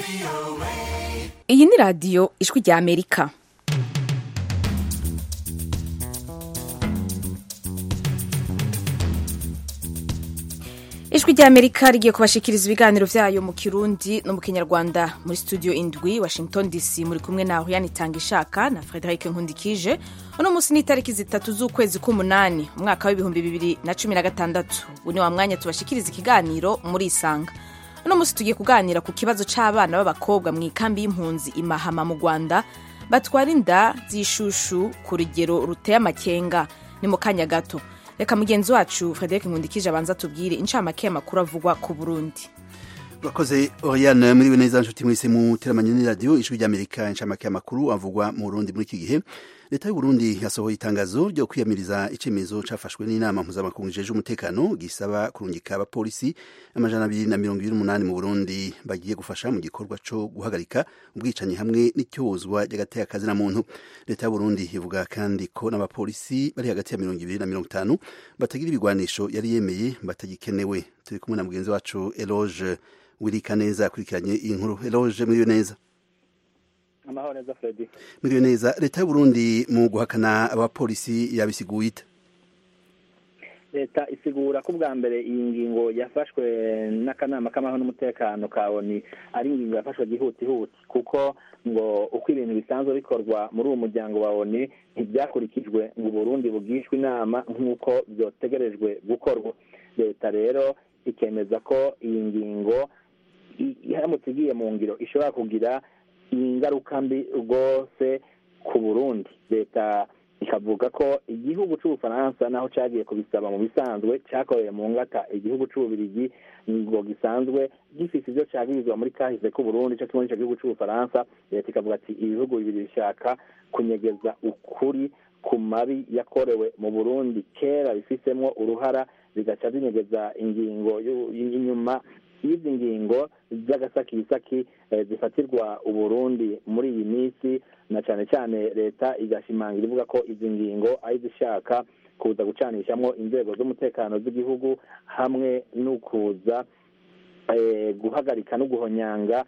Iyi ni radiyo ijwi rya Amerika. Ijwi rya Amerika rigiye kubashikiriza ibiganiro vyayo mu Kirundi no mu Kinyarwanda muri studio indwi Washington DC. Muri kumwe na Huyani Tangishaka na Frederic Nkundikije. Uno musi ni tariki 3 z'ukwezi k'umunani umwaka wa 2016. Ubu ni wa mwanya tubashikiriza ikiganiro muri Isanga. Uno musi tugiye kuganira ku kibazo c'abana b'abakobwa mu ikambi y'impunzi Imahama mu Rwanda batwara inda z'ishushu ku rugero ruteye amakenga. Ni mu kanya gato. Reka mugenzi wacu Frederic Nkundikije abanza tubwire incamake y'amakuru avugwa ku Burundi. Urakoze Oriane, muri neza nshuti mwese mu teramanye ni radio ijwi rya Amerika. Incamake y'amakuru avugwa mu Burundi muri iki gihe. Leta y'u Burundi yasohoye itangazo ryo kwiyamiriza icemezo cafashwe n'inama mpuzamakungu ijeje umutekano gisaba kurungika abapolisi 228 mu Burundi bagiye gufasha mu gikorwa co guhagarika ubwicanyi hamwe n'icyozwa ry'agateka kazi na muntu. Leta y'u Burundi ivuga kandi ko n'abapolisi bari hagati ya 20 na 50 batagira ibigwanisho yari yemeye batagikenewe. Turi kumwe na mugenzi wacu Eloge Wirikaneza akurikiranye iyi nkuru. Eloge, muri neza? Amahoro neza Freddy. Muri neza. Leta y'u Burundi mu guhakana abapolisi yabisiguye ite? Leta isigura ko bwa mbere iyi ngingo yafashwe n'akanama k'amahoro n'umutekano ka ONU ari ingingo yafashwe gihutihuti kuko ngo uko ibintu bisanzwe bikorwa muri uwo muryango wa ONU ntibyakurikijwe ngo Burundi bugishwe inama nk'uko byotegerejwe gukorwa. Leta rero ikemeza ko iyi ngingo iramutse igiye mu ngiro ishobora kugira ingaruka mbi rwose ku Burundi. Leta ikavuga ko igihugu c'Ubufaransa naho cagiye kubisaba mu bisanzwe cakoreye mu ngata igihugu c'Ububirigi ngo gisanzwe gifise ivyo cagirizwa muri kahise ku Burundi cyo kimwe n'igihugu c'Ubufaransa. Leta ikavuga ati ibihugu bibiri bishaka kunyegeza ukuri ku mabi yakorewe mu Burundi kera bifisemwo uruhara bigaca binyegeza ingingo inyuma y'izi ngingo z'agasakisaki zifatirwa Uburundi muri iyi minsi, na cyane cyane leta igashimangira ivuga ko izi ngingo ari zishaka kuza gucanishamwo inzego z'umutekano z'igihugu hamwe n'ukuza guhagarika no guhonyanga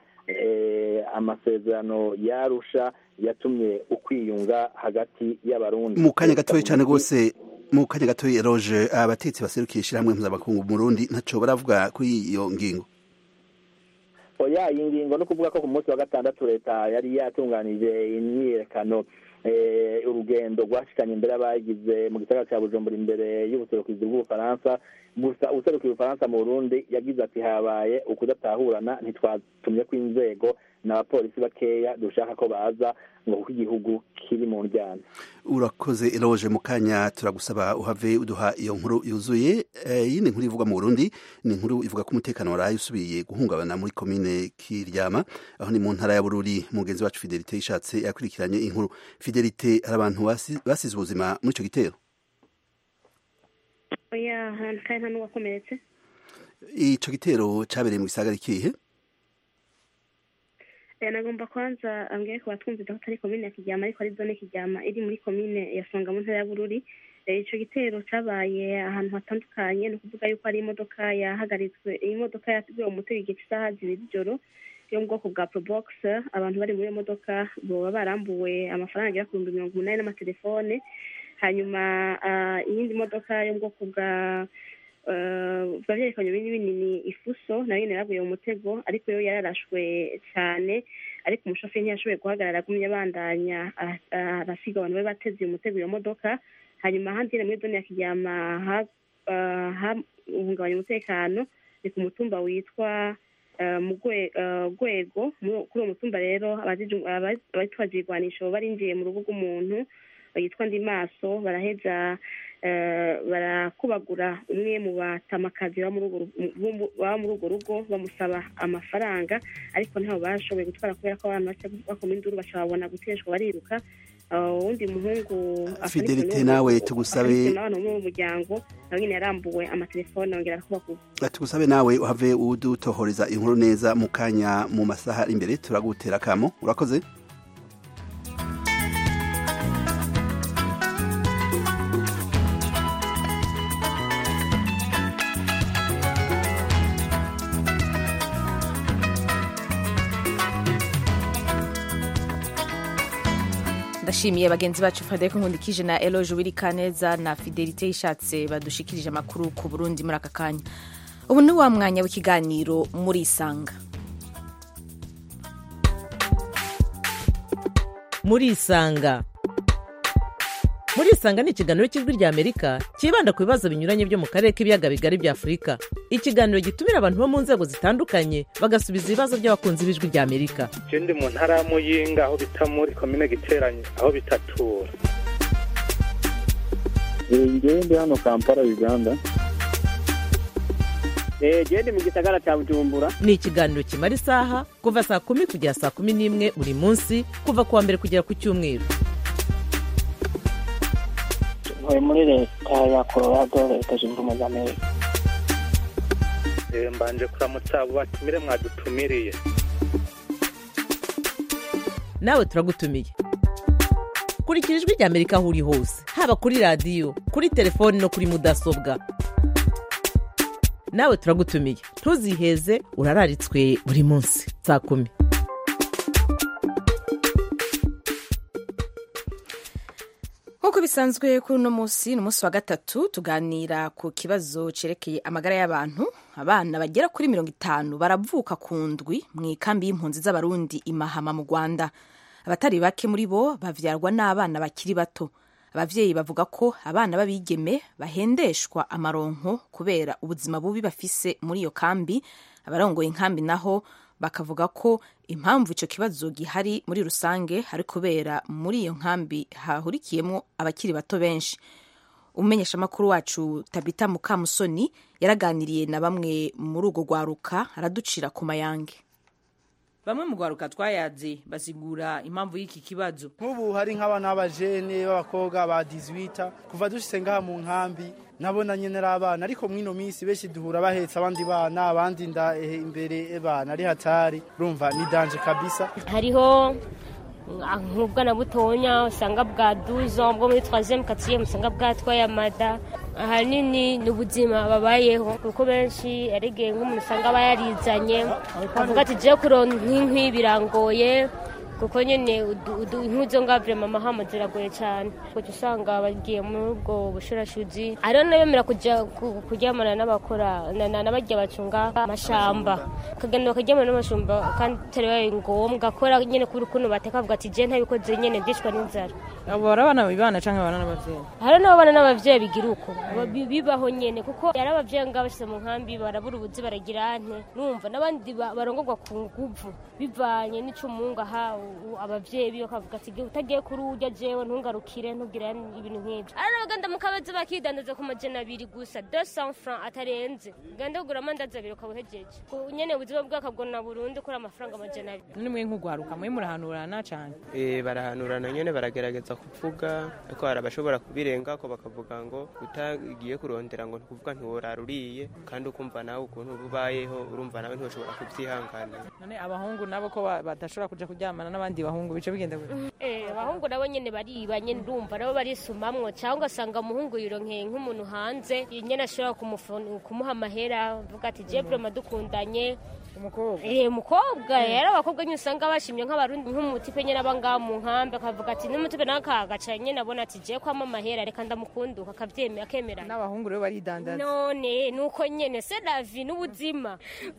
amasezerano yarusha yatumye ukwiyunga hagati y'abarundi. Mu kanya gatoya cyane gose, mu kanya gatoya Roge, abatetsi baserukishira hamwe mpuzamakungu mu Burundi ntaco baravuga kuri iyo ngingo. Oya, iyi ngingo no kuvuga ko ku munsi wa gatandatu leta yari yatunganije imyiyerekano urugendo rwashikanye imbere abagize mu gisagara cya Bujumbura imbere y'ubuserukizi bw'Ubufaransa. Gusa userukiye Ubufaransa mu Burundi yagize ati habaye ukudatahurana, ntitwatumye ko inzego n'abapolisi bakeya dushaka ko baza ngo kuko igihugu kiri mu njyana. Urakoze Eloge, mu kanya turagusaba uhave uduha iyo nkuru yuzuye. Yindi nkuru ivuga mu Burundi ni inkuru ivuga ko umutekano waraye usubiye guhungabana muri komine Kiryama aho ni mu ntara ya Bururi. Mugenzi wacu Fidelite ishatse yakurikiranye inkuru. Fidelite, hari abantu basize ubuzima muri ico gitero? Oya, nta n'uwakomeretse. Ico gitero cabereye mu gisagara kihe? Nagomba kwanza ambwiye ko batwumvira ko atari komine ya Kiryama ariko ari zone Kiryama iri muri komine ya Songa mu ntara ya Bururi. Ico gitero cabaye ahantu hatandukanye, no kuvuga yuko ari imodoka yahagaritswe, imodoka yatiguye umutego igice isaha 2 z'ijoro yo mu bwoko bwa Probox. Abantu bari muri iyo modoka bo barambuwe amafaranga agera ku 180 n'amatelefone. Hanyuma iyindi modoka yo mu bwoko bwa bavyerekanye binini ifuso nayo yaraguye mu mutego, ariko yo yararashwe cyane, ariko umushoferi ntiyashoboye guhagarara, agumye abandanya arasiga abantu bari bateze umutego iyo modoka. Hanyuma handi muri zone ya Kiryama uhungabanya umutekano ni ku mutumba witwa Gwego. Kuri uwo mutumba rero abitwaje igwanisho barinjiye mu rugo rw'umuntu yitwa Ndimaso, baraheza barakubagura umwe mu batamakazi baba muri urwo rugo bamusaba amafaranga, ariko ntaho bashoboye gutwara kubera ko abantu bakoma induru bacababona guteshwa bariruka. Undi muhungu Fidelite, nawe tugusabe mu muryango nawe nyine yarambuwe amatelefone ongera kubakura. Tugusabe nawe uhave udutohoreza inkuru neza mu kanya mu masaha imbere turagutera kamo. Urakoze. ndashimiye bagenzi bacu Frederic Nkundikije na Eloge Wirikaneza na Fidelite Ishatse badushikirije amakuru ku Burundi muri aka kanya. Ubu ni wa mwanya w'ikiganiro muri Isanga. Muri Isanga ni ikiganiro cy'ijwi rya Amerika kibanda ku bibazo binyuranye byo mu karere k'ibiyaga bigari bya Afurika. Ikiganiro gitumira abantu bo mu nzego zitandukanye bagasubiza ibibazo by'abakunzi b'ijwi rya Amerika. Je ndi mu ntara ya Muyinga aho bita muri komine Giteranyi aho bitatura. Ndi hano Kampala Uganda. Je ndi mu gisagara cya Bujumbura. Ni ikiganiro kimara isaha kuva saa 10 kugera saa 11 buri munsi kuva kuwa mbere kugera ku cyumweru. Muri leta ya Colorado leta zunze ubumwe za Amerika. Mbanje kuramutsa abo batumire mwadutumiriye. Nawe turagutumiye. Kurikira ijwi rya Amerika aho uri hose, haba kuri radio, kuri telefone no kuri mudasobwa. Nawe turagutumiye. Ntuziheze, urararitswe buri munsi saa 10. Nk'uko bisanzwe kuri uno munsi, ni umunsi wa gatatu, tuganira ku kibazo cerekeye amagara y'abantu. Abana bagera kuri 50 baravuka ku ndwi mu ikambi y'impunzi z'abarundi i Mahama mu Rwanda. Abatari bake muri bo bavyarwa n'abana bakiri bato. Abavyeyi bavuga ko abana babigeme bahendeshwa amaronko kubera ubuzima bubi bafise muri iyo kambi. Abarongoye inkambi naho bakavuga ko impamvu ico kibazo gihari muri rusange hari kubera muri iyo nkambi hahurikiyemo abakiri bato benshi. Umenyesha makuru wacu Tabita Mukamusoni yaraganiriye na bamwe muri ugo gwaruka araducira ku mayange. Bamwe mu gwaruka twayaze basigura impamvu y'iki kibazo. Nk'ubu hari nk'abana b'abajene b'abakobwa ba 18 kuva dushitse ngaha mu nkambi nabona nyene abana ariko mwino misi beshi duhura bahetse abandi bana abandi nda imbere bana ari hatari urumva ni danger kabisa. Hariho nk'ubwana butonya usanga bwa 12 ans bwo muri 3e 4e usanga bwatwaye amada. Ahanini n'ubuzima babayeho kuko benshi arigeye nk'umuntu usanga bayarizanye avuga ati je kuronka nk'inkwi birangoye kuko nyene impuzo ngavre mama hama ziragoye cyane kuko usanga bagiye muri ubwo bushurashuzi ariyo nabemera kuryamana n'abakora n'abajya bacunga amashamba kagenda bakaryamana n'amashamba kandi tari ngombwa akora nyene kuri kuno bateka avuga ati je ntabikoze nyene ndishwa n'inzara. Abo barabana bibana canke abana n'abavyeyi hari n'abana n'abavyeyi bigira uko bibaho nyene kuko yari abavyeyi ngabashyize mu nkambi barabura ubuzi baragira ante numva n'abandi barongorwa ku nguvu bivanye n'icumunga ha abavyeyi biyo kavuga ati utagiye kuri urya jewe ntungarukire ntugira ibintu nk'ibyo ari abaganda mukabaza bakidandaza ku majana 2 gusa 200 francs atarenze ganda kugura amandazi 2 ukabuhejeje nyene ubuzima bwakabwona Burundi kuri amafaranga amajana 2. Nimwe nk'ugwaruka mwe murahanurana cyane barahanurana nyene baragerageza kuvuga ariko arabashobora kubirenga ko bakavuga ngo utagiye kurondera ngo ntukuvuga ntiworaruriye kandi ukumva nawe ukuntu ubayeho urumva nawe ntushobora kubyihangana. None abahungu nabo ko badashobora kuja kuryamana n'abandi bahungu bice bigenda gute? Abahungu nabo nyene bariba nyene ndumva nabo barisumamwo cyangwa asanga umuhungu yironkeye nk'umuntu hanze nyene ashobora kumuha amahera avuga ati je vraiment dukundanye umukobwa yari abakobwa nyine usanga bashimye nk'abarundi nk'umutipe nyene abanga mu nkambe akavuga ati n'umutipe nakagaca nyene abona ati je kwama amahera reka ndamukunduka akavyemera akemera. N'abahungu rero baridandaza none nuko nyene c'est la vie n'ubuzima.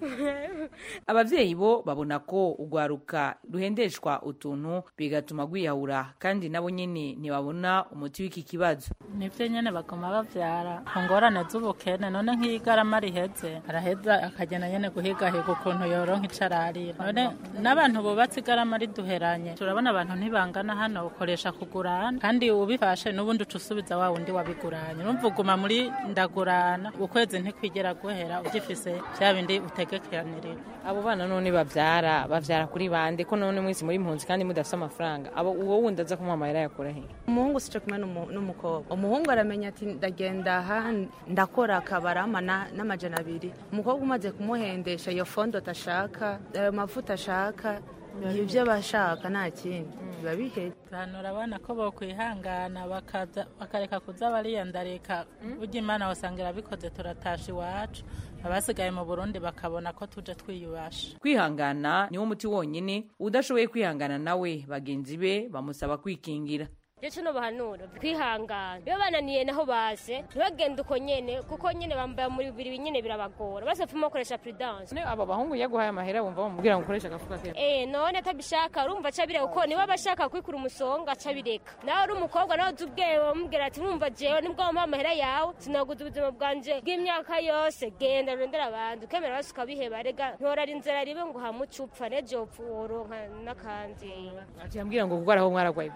Abavyeyi bo babona ko ugwaruka ruhendeshwa utuntu bigatuma gwiyahura kandi nabo nyene ntibabona umuti w'iki kibazo. Nivyo nyene bagoma bavyara ngorane z'ubukene none nk'igarama riheze araheza akagena nyene guhigahiga ukuntu yoronka icararira. None n'abantu bubatse igarama riduheranye turabona abantu ntibangana hano ukoresha kugurana kandi ubifashe n'ubundi ucusubiza wa wundi wabiguranye urumva uguma muri ndagurana ukwezi ntikwigera guhera ugifise bya bindi utegekeranirira. Abo bana none bavyara kuri bande ko none mwese muri impunzi kandi mudafite amafaranga abo uwo wundi aza kumuha amahera yakora he? Umuhungu sico kumwe n'umukobwa. Umuhungu aramenya ati ndagenda aha ndakora akabarama n'amajana 2. Umukobwa umaze kumuhendesha iyo fondo tashaka ayo mavuta ashaka ibyo bashaka nta kindi biba biheze. Hanura abana ko bokwihangana bakareka kuza bariyandarika burya Imana wasangira bikoze turatasha iwacu abasigaye mu Burundi bakabona ko tuje twiyubasha. Kwihangana niwo muti wonyene, udashoboye kwihangana nawe bagenzi be bamusaba kwikingira. Jecho no bahanura kwihangana iyo bananiye naho base ntibagenda uko nyene kuko nyene bambaye muri bibiri nyene birabagora base pfuma koresha prudence. Abo bahungu yaguhaye amahera wumva bamubwira ngo koresha gafuka kene none atabishaka urumva cabire uko niba bashaka kwikura umusonga acabireka nawe uri umukobwa nawe uzubweye bamubwira ati urumva jewe nibwo wampa amahera yawe sinaguza ubuzima bwanje bw'imyaka yose genda rondera abandi ukemera basuka biheba rega ntorari inzira ribe ngo hamucupfa neje upfu woronka nakandi ati yambwira ngo kugwara aho mwaragwaye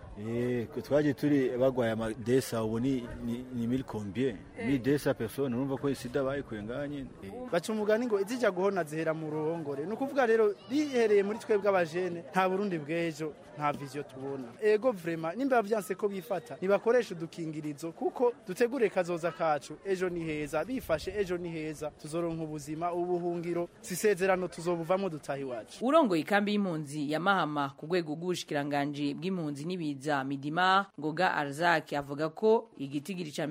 twaje turi bagwaye amadesa ubu ni 1000 combien 1200 personnes urumva ko isida bayikwenganye baca umugani ngo izija guhona zihera mu ruhongore no kuvuga rero rihereye muri twebwe abajene nta Burundi bw'ejo nta vision tubona ego vraiment nimba bavyanse ko bifata nibakoresha udukingirizo kuko dutegure kazoza kacu ejo ni heza bifashe ejo ni heza tuzoronka ubuzima ubuhungiro sisezerano tuzobuvamo dutahi wacu. Urongo ikambi y'impunzi ya Mahama ku rwego rw'ubushikiranganje bw'impunzi n'ibiza Midima Ngoga Arzaki avuga ko igitigiri ca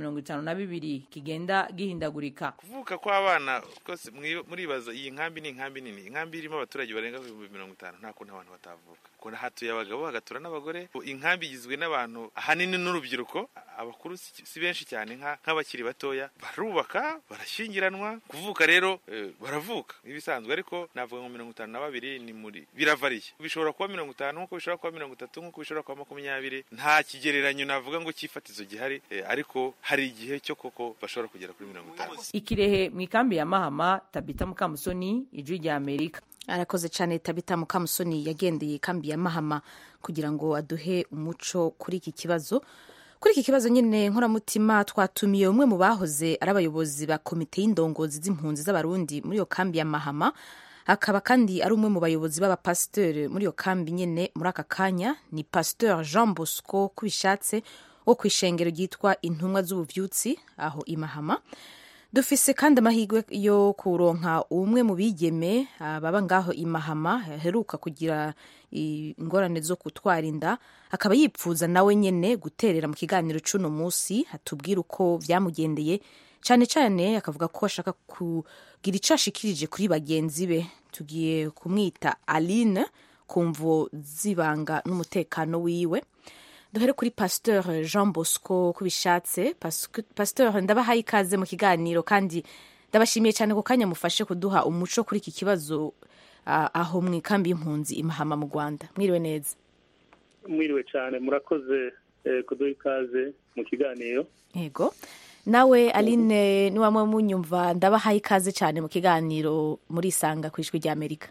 52 kigenda gihindagurika. Kuvuka kwa abana kose muribaza iyi nkambi ni nkambi nini, inkambi irimo abaturage barenga 50 nta kuntu abantu batavuka kuna hatuye abagabo hagatura n'abagore. Inkambi igizwe n'abantu ahanini n'urubyiruko, abakuru si benshi cyane nk'abakiri batoya, barubaka barashyingiranwa, kuvuka rero baravuka ibisanzwe, ariko navuga ngo 52 ni muri biravariye, bishobora kuba 50 nkuko bishobora kuba 30 nkuko bishobora kuba 20, nta kigereranyo navuga ngo cyifatizo gihari, ariko hari igihe cyo koko bashobora kugera kuri 50. Ikirehe mu ikambi ya Mahama, Tabita Mukamusoni, Ijwi rya Amerika. Arakoze cyane Tabita Mukamusoni yagendeye ikambi ya Mahama kugira ngo aduhe umuco kuri iki kibazo. Kuri iki kibazo nyine nkoramutima twatumiye umwe mu bahoze ari abayobozi ba komite y'indongozi z'impunzi z'abarundi muri iyo kambi ya Mahama, akaba kandi ari umwe mu bayobozi b'abapasteur muri iyo kambi nyine muri aka kanya, ni Pasteur Jean Bosco Kubishatse wo kwishengero ryitwa Intumwa z'Ubuvyutsi aho i Mahama. Dufise kandi amahirwe yo kuronka umwe mu bigeme baba ngaho i Mahama heruka kugira ingorane zo kutwara inda, akaba yipfuza nawe nyene guterera mu kiganiro c'uno musi hatubwira uko vyamugendeye, cyane cyane akavuga ko ashaka kugira ico ashikirije kuri bagenzi be. Tugiye kumwita Aline kumvo zibanga n'umutekano wiwe. Duhere kuri Pasteur Jean Bosco Kubishatse. Pasteur, ndabahaye ikaze mu kiganiro kandi ndabashimiye cyane ko kanya mufashe kuduha umuco kuri iki kibazo aho mu ikambi y'impunzi i Mahama mu Rwanda. Mwiriwe neza. Mwiriwe cyane, murakoze kuduha ikaze mu kiganiro. Yego. Nawe Aline ni wamwe munyumva, ndabahaye ikaze cyane mu kiganiro muri Isanga ku Ijwi rya Amerika.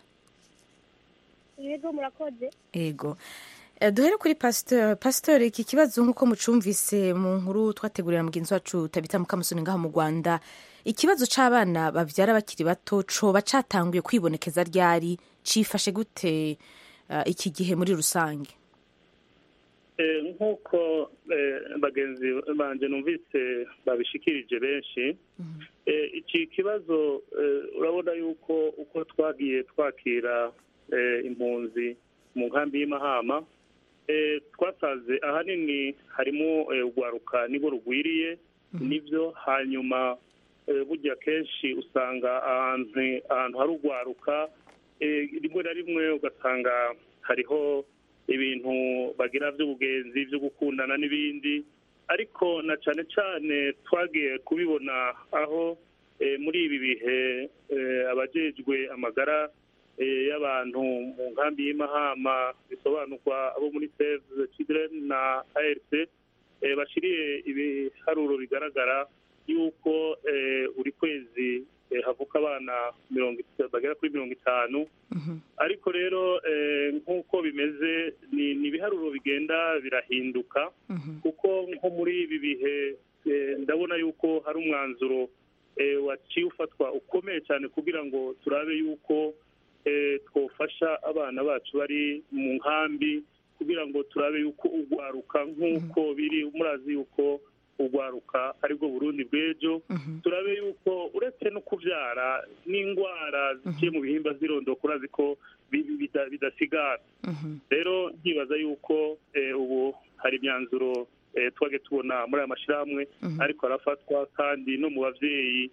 Yego murakoze. Yego. Duhere kuri Pasteur, iki kibazo nk'uko mucumvise mu nkuru twategurira mugenzi wacu Tabita Mukamusoni ngaho mu Rwanda, ikibazo c'abana bavyara bakiri bato coba catanguye kwibonekeza ryari, cifashe gute iki gihe muri rusange? Nk'uko bagenzi banje numvise babishikirije benshi, iki kibazo urabona yuko uko twagiye twakira impunzi mu nkambi y'Imahama, twasaze ahanini harimo urwaruka nibo rugwiriye, nibyo. Hanyuma burya kenshi usanga ahantu hari urwaruka rimwe na rimwe ugasanga hariho ibintu bagira by'ubugenzi byo gukundana n'ibindi, ariko na cyane cyane twagiye kubibona aho muri ibi bihe abajejwe amagara y'abantu mu nkambi y'Imahama, bisobanurwa abo muri Save the Children na ARC, bashiriye ibiharuro bigaragara yuko buri kwezi havuka abana bagera kuri 50. Ariko rero nk'uko bimeze ni ibiharuro bigenda birahinduka, kuko nko muri ibi bihe ndabona yuko hari umwanzuro waciye ufatwa ukomeye cyane kugira ngo turabe yuko twofasha abana bacu bari mu nkambi, kugira ngo turabe yuko urwaruka nk'uko biri, murazi yuko urwaruka aribwo Burundi bw'ejo, turabe yuko uretse no kuvyara n'indwara zigiye mu bihimba z'irondoka urazi ko bidasigara. Rero nkibaza yuko ubu hari imyanzuro twage tubona muri aya mashirahamwe ariko arafatwa, kandi no mu bavyeyi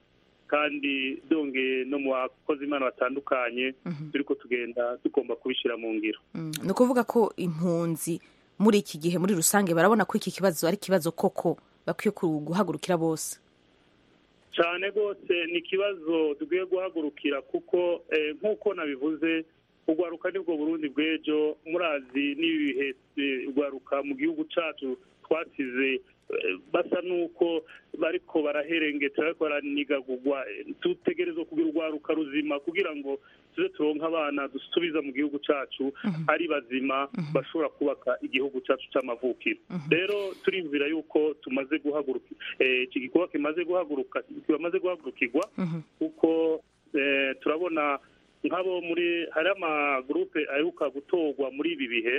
kandi dongeye no mu bakozi imana batandukanye turiko tugenda tugomba kubishyira mu ngiro. ni ukuvuga ko impunzi muri iki gihe muri rusange barabona ko iki kibazo ari ikibazo koko bakwiye guhagurukira bose cyane rwose. Ni ikibazo dukwiye guhagurukira kuko nk'uko nabivuze urwaruka nibwo Burundi bw'ejo. Murazi n'ibihe urwaruka mu gihugu cyacu twasize basa n'uko bariko baraherengeta bariko baranigagurwa. Dutegerezwa kugira urwaruka ruzima kugira ngo tuze turonke abana dusubiza mu gihugu cyacu ari bazima bashobora kubaka igihugu cyacu cy'amavukiro. Rero turimvira yuko tumaze guhaguruka iki gikorwa kimaze guhagurukirwa kuko turabona nk'abo muri hari amagurupe aheruka gutorwa muri ibi bihe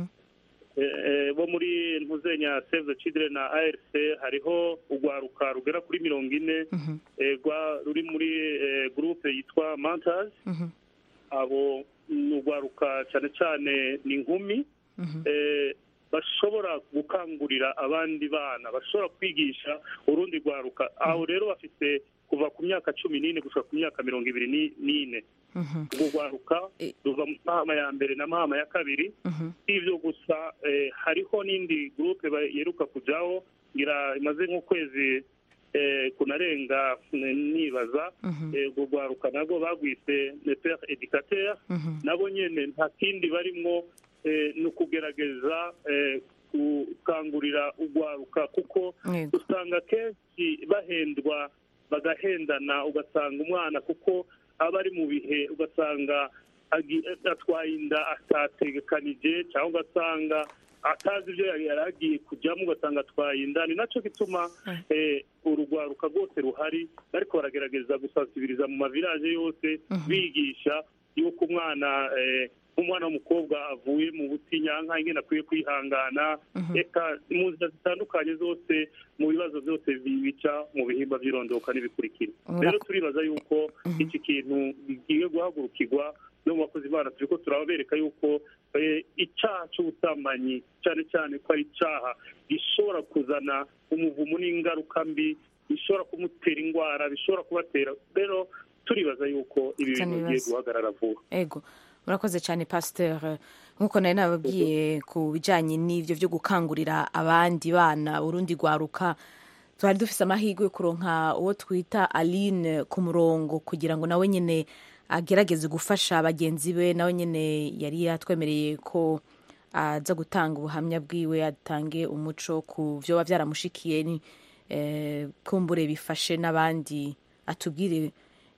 bo muri ntuzenya Save the Children na ARC hariho urwaruka rugera kuri 40 ruri muri gurupe yitwa Mentors. Abo urwaruka cyane cyane ni inkumi bashobora gukangurira abandi bana, bashobora kwigisha urundi rwaruka. Aho rero bafite kuva ku myaka 14 gushika ku myaka 24. Urwo rwaruka ruva mu mahama ya mbere na mahama ya kabiri. Ivyo gusa hariho n'indi groupe yeruka kujaho ngira imaze nk'ukwezi kunarenga nibaza. Urwo rwaruka nabwo bagwise les pères éducateurs. Nabo nyene nta kindi barimwo ni ukugerageza gukangurira urwaruka kuko usanga kenshi bahendwa bagahendana, ugasanga umwana kuko aba ari mu bihe ugasanga atwaye inda atategekanije cyangwa ugasanga atazi ibyo yari agiye kujyamo ugasanga atwaye inda. Ni nacyo gituma urugwaruka rwose ruhari ariko baragerageza gusasibiriza mu mavilaje yose bigisha yuko umwana umwana w'umukobwa avuye mu butinyanka ingene akwiye kwihangana eka mu nzira zitandukanye zose mu bibazo byose bica mu bihimba by'irondoka n'ibikurikira. Rero turibaza yuko iki kintu gigiye guhagurukirwa no mu bakozi bana turiko turabereka yuko icyaha cy'ubusambanyi cyane cyane ko ari icyaha gishobora kuzana umuvumo n'ingaruka mbi, bishobora kumutera indwara, bishobora kubatera. Rero turibaza yuko ibi bintu bigiye guhagarara vuba. Ego murakoze cyane Pasteur. Nk'uko nari nababwiye ku bijyanye n'ibyo byo gukangurira abandi bana urundi rwaruka, twari dufise amahirwe yo kuronka uwo twita Aline ku murongo kugira ngo nawe nyine agerageze gufasha bagenzi be. Nawe nyine yari yatwemereye ko aza gutanga ubuhamya bwiwe, atange umuco ku byo byaramushikiye, ni kumbure bifashe n'abandi, atubwire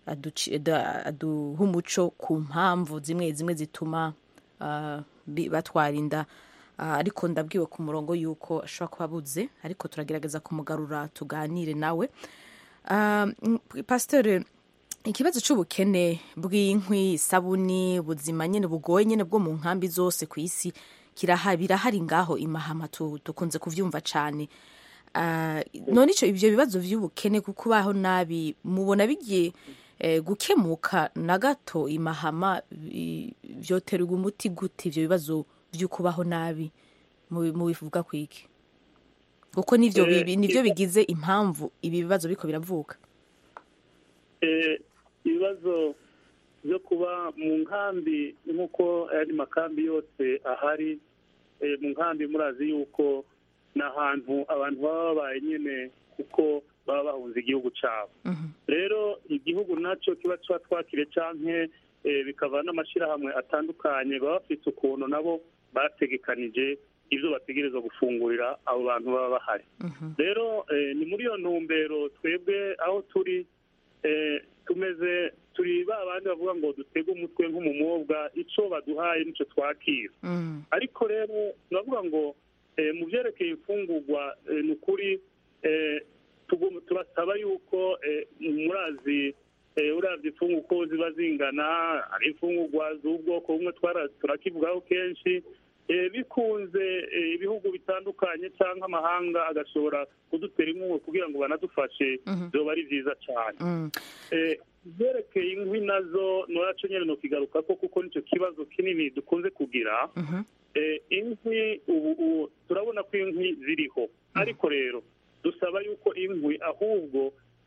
aduha umuco ku mpamvu zimwe zimwe zituma batwara inda. Ariko ndabwiwe ku murongo yuko ashobora kuba abuze, ariko turagerageza kumugarura tuganire nawe. Pasteur, ikibazo cy'ubukene bw'inkwi, isabuni, ubuzima nyine bugoye nyine bwo mu nkambi zose ku isi birahari ngaho imahama, dukunze kuvyumva cyane. None ibyo bibazo by'ubukene kubaho nabi mubona bigiye gukemuka na gato imahama? Byoterwa umuti gute ibyo bibazo by'ukubaho nabi mu bivuga kwiki? Kuko nivyo bigize impamvu ibi bibazo biko biravuka. Ibibazo byo kuba mu nkambi nk'uko ari makambi yose ahari, mu nkambi murazi yuko n'ahantu abantu baba babaye nyine kuko baba bahunze igihugu cyabo. Rero igihugu nacyo kiba twakire canke bikava n'amashyirahamwe atandukanye baba bafite ukuntu nabo bategekanije ibyo bategereza gufungurira abo bantu baba bahari. Rero ni muri iyo ntumbero twebwe aho turi turi ba bandi bavuga ngo dutege umutwe nk'umumobwa, icyo baduhaye nicyo twakira. Ariko rero navuga ngo mu byerekeye imfungurwa ni ukuri turasaba yuko murazi uravye imfungurwa uko ziba zingana, ari imfungurwa z'ubwoko bumwe turakivugaho kenshi, bikunze ibihugu bitandukanye cyangwa amahanga agashobora kudutera inkunga kugira ngo banadufashe, byoba ari byiza cyane. Byerekeye inkwi nazo noraco nyene no kigaruka ko kuko nicyo kibazo kinini dukunze kugira. Inkwi ubu turabona ko inkwi ziriho, ariko rero dusaba yuko inkwi ahubwo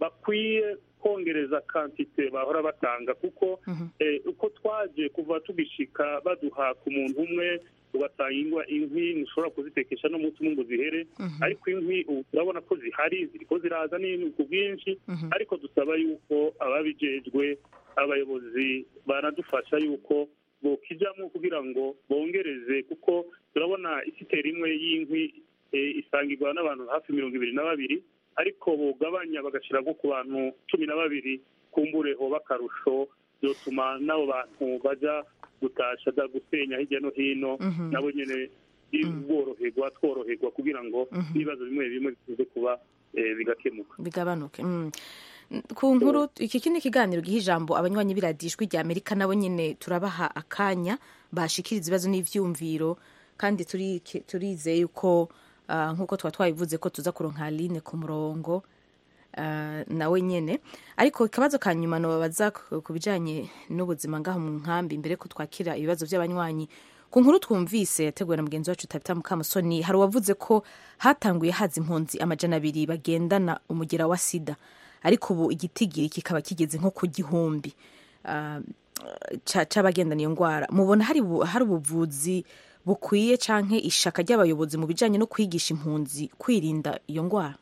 bakwiye kongereza kantite bahora batanga kuko uko twaje kuva tugishika baduha ku muntu umwe ugasanga inkwi ntushobora kuzitekesha n'umunsi umwe ngo zihere ariko inkwi ubu turabona ko zihari ziriko ziraza ku bwinshi ariko dusaba yuko ababijejwe abayobozi baradufasha yuko bokijamwo kugira ngo bongereze kuko turabona isiteri imwe y'inkwi isangirwa n'abantu hafi 22 ariko bogabanya bagashira ku bantu 12 kumbureho bakarusho byotuma nabo bantu baja gutasha gusenya hirya no hino nabo nyene tworoherwa kugira ngo ibibazo bimwe bimwe bize kuba bigakemuka bigabanuke ku nkuru iki kindi kiganiro giha ijambo abanywanyi biradijwi rya Amerika nabo nyene turabaha akanya bashikiriza ibibazo n'ivyumviro kandi turizeye yuko nk'uko twabivuze ko tuza kuronka Aline ku murongo nawe nyene ariko ikibazo ka nyuma nobabaza ku bijanye n'ubuzima ngaho mu nkambi mbere ko twakira ibibazo by'abanywanyi ku nkuru twumvise yateguwe na mugenzi wacu Tabita Mukamusoni hari uwavuze ko hatanguye haza impunzi 200 bagendana umugira wa sida ariko ubu igitigiri kikaba kigeze nko ku gihumbi c'abagendana iyo ngwara mubona hari ubuvuzi bukwiye canke ishaka ry'abayobozi mu bijanye no kwigisha impunzi kwirinda iyo ngwara?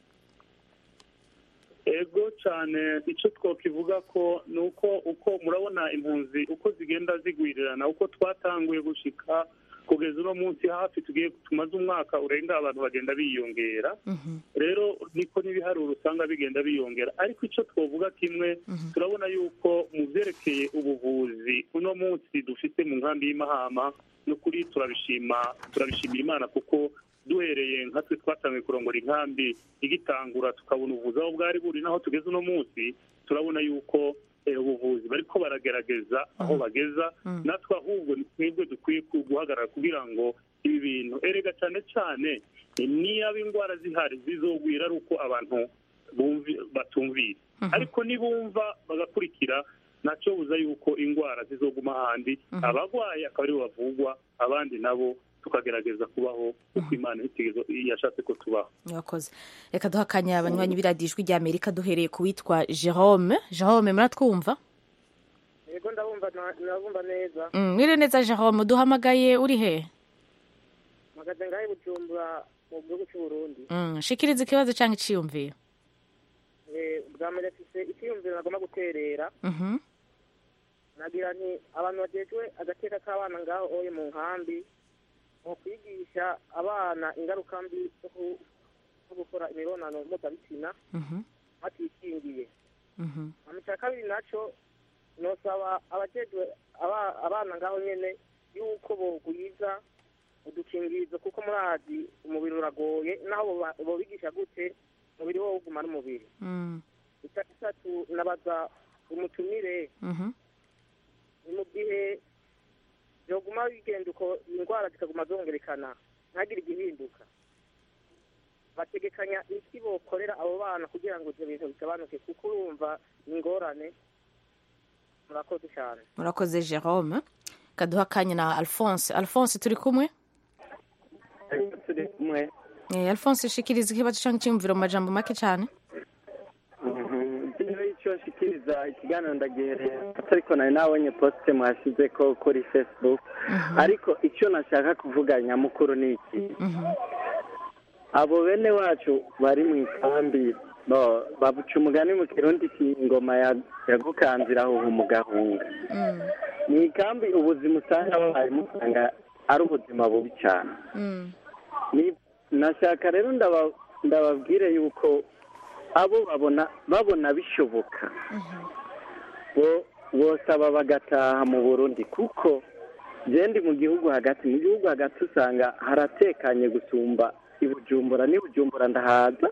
Ego cyane icyo twokivuga ko nuko uko murabona impunzi uko zigenda zigwirirana uko twatanguye gushika kugeza uno munsi hafi tumaze umwaka urenga abantu bagenda biyongera rero niko n'ibiharuro usanga bigenda biyongera ariko icyo twovuga kimwe turabona yuko mu byerekeye ubuvuzi uno munsi dufite mu nkambi y'Imahama n'ukuri turabishimira Imana kuko duhereye nka twe twatangiye kurongora inkambi igitangura tukabona ubuvuzi aho bwari buri naho tugeze uno munsi turabona yuko ubuvuzi bariko baragerageza aho bageza natwe ahubwo twebwe dukwiye guhagarara kugira ngo ibi bintu erega cyane cyane niyo indwara zihari zizogwira ari uko abantu batumvira ariko nibumva bagakurikira ntacyo buza yuko indwara zizoguma ahandi abagwayi akaba aribo bavugwa abandi nabo tukagerageza kubaho uko Imana yashatse ko tubaho. Yakoze. Reka duha akanya abanywanyi biradijwi rya Amerika duhereye ku witwa Jerome. Jerome muratwumva? Yego ndabumva neza. Mwire neza Jerome duhamagaye uri he? Magaze ngahe Bujumbura mu gihugu cy'u Burundi. Shikiriza ikibazo cyangwa iciyumviro. Bwa mbere mfise iciyumviro nagomba guterera. Nagira nti abantu bajejwe agateka k'abana ngaho oye mu nkambi mu kwigisha abana ingaruka mbi zo gukora imibonano mpuzabitsina batikingiye. Icya kabiri nacyo nosaba abajejwe abana ngaho nyene yuko bogwiza udukingirizo kuko murazi umubiri uragoye naho bobigisha gute umubiri wo uguma n'umubiri. Itatu nabaza umutumire mu gihe yoguma bigenda uko indwara zikaguma zongerekana ntagire igihinduka bategekanya iki bokorera abo bana kugira ngo ibyo bintu bigabanuke kuko urumva ingorane. Murakoze cyane. Murakoze Jerome. Kaduha akanya na Alphonse turi kumwe? Turi kumwe. Alphonse shikiriza ikibazo cyangwa icyumviro mu majambo make cyane. Shikiriza ikiganiro ndagihereye ariko nari nabonye poste mwashize ko kuri Facebook ariko icyo nashaka kuvuga nyamukuru ni iki abo bene wacu bari mu ikambi babuca umugani mu kirundi ingoma yagukanzira aho umugahunga mu ikambi ubuzima usanga babaye musanga ari ubuzima bubi cyane nashaka rero ndababwire yuko abo babona bishoboka bosaba bagataha mu Burundi kuko ndi mu gihugu hagati usanga haratekanye gusumba ibujumbura n'ibujumbura ndahaza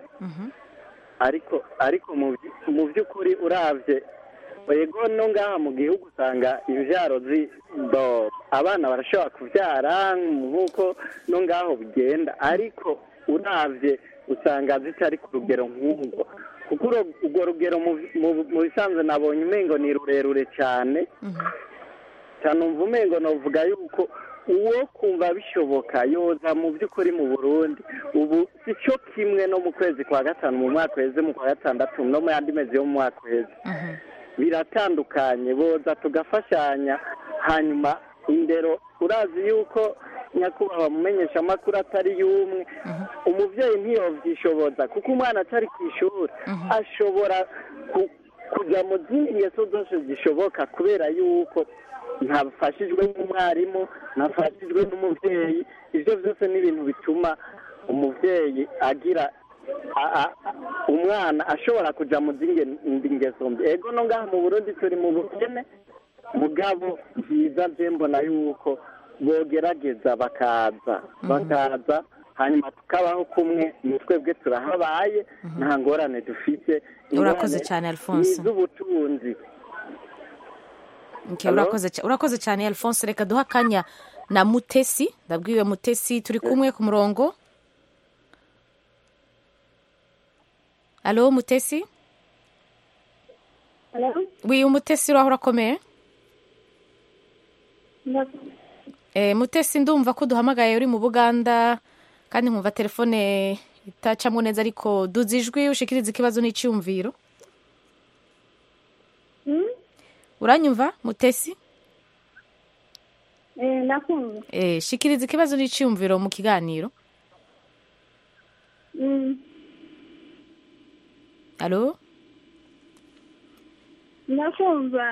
ariko mu by'ukuri uravye yego no ngaha mu gihugu usanga imvyaro abana barashobora kuvyara nk'uko no ngaho bigenda ariko uravye usanga zitari ku rugero nk'ubwo kuko urwo rugero mu bisanzwe nabonye umengo ni rurerure cyane umva umengo novuga yuko uwo kumva bishoboka yoza mu by'ukuri mu Burundi ubu si cyo kimwe no mu kwezi kwa gatanu mu mwaka weze mu kwa gatandatu no mu yandi mezi yo mu mwaka weze biratandukanye boza tugafashanya hanyuma indero urazi yuko nyakubahwa mumenyesha amakuru atari y'umwe umuvyeyi ntiyovyishoboza kuko umwana atari ku ishuri ashobora kujya mu zindi ngeso zose zishoboka kubera yuko ntafashijwe n'umwarimu ntafashijwe n'umuvyeyi ivyo byose ni ibintu bituma umuvyeyi agira umwana ashobora kuja mu zindi ngeso mbi ego no ngaha mu Burundi turi mu bukene mugabo byiza je mbona yuko bogerageza bakaza hanyuma tukabaho kumwe ni twebwe turahabaye nta ngorane dufite urakoze cyane Alphonse n'ubutunzi urakoze cyane Alphonse reka duha akanya na Mutesi ndabwiwe Mutesi turi kumwe ku murongo. Alo Mutesi? Alo? Oui, Mutesi uraho urakomeye? Mutesi ndumva ko duhamagaye uri mu Buganda kandi nkumva telefone itacamwo neza ariko duza ijwi ushikiriza ikibazo n'icyumviro. Uranyumva Mutesi? Nakumva. Shikiriza ikibazo n'icyumviro mu kiganiro. Alo? Nakumva.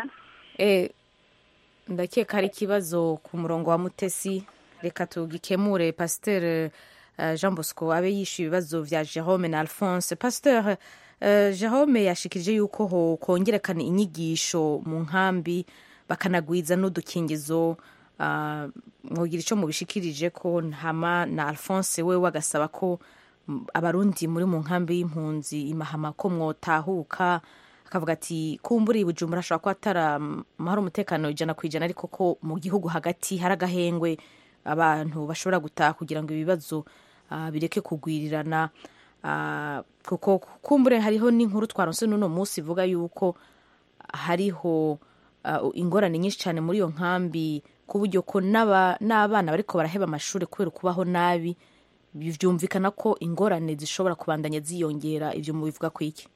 Ndakeka hari ikibazo ku murongo wa Mutesi reka tugikemure. Pasteur Jean Bosco abe yishyuye ibibazo vya Jerome na Alphonse. Pasteur Jerome yashikirije yuko ho kongerekana inyigisho mu nkambi bakanagwiza n'udukingizo mwogira ico mubishikirije ko ntama na Alphonse we wagasaba ko abarundi muri mu nkambi y'impunzi imahama ko mwotahuka akavuga ati kumbura Bujumbura ashobora ko atara mahoro umutekano 100% ariko ko mu gihugu hagati haragahengwe abantu bashobora gutaha kugira ngo ibibazo bireke kugwirirana kuko kumbure hariho n'inkuru twaronse n'uno munsi ivuga yuko hariho ingorane nyinshi cyane muri iyo nkambi ku buryo ko n'abana bariko baraheba amashuri kubera kubaho nabi byumvikana ko ingorane zishobora kubandanya ziyongera. Ivyo mubivuga ko iki?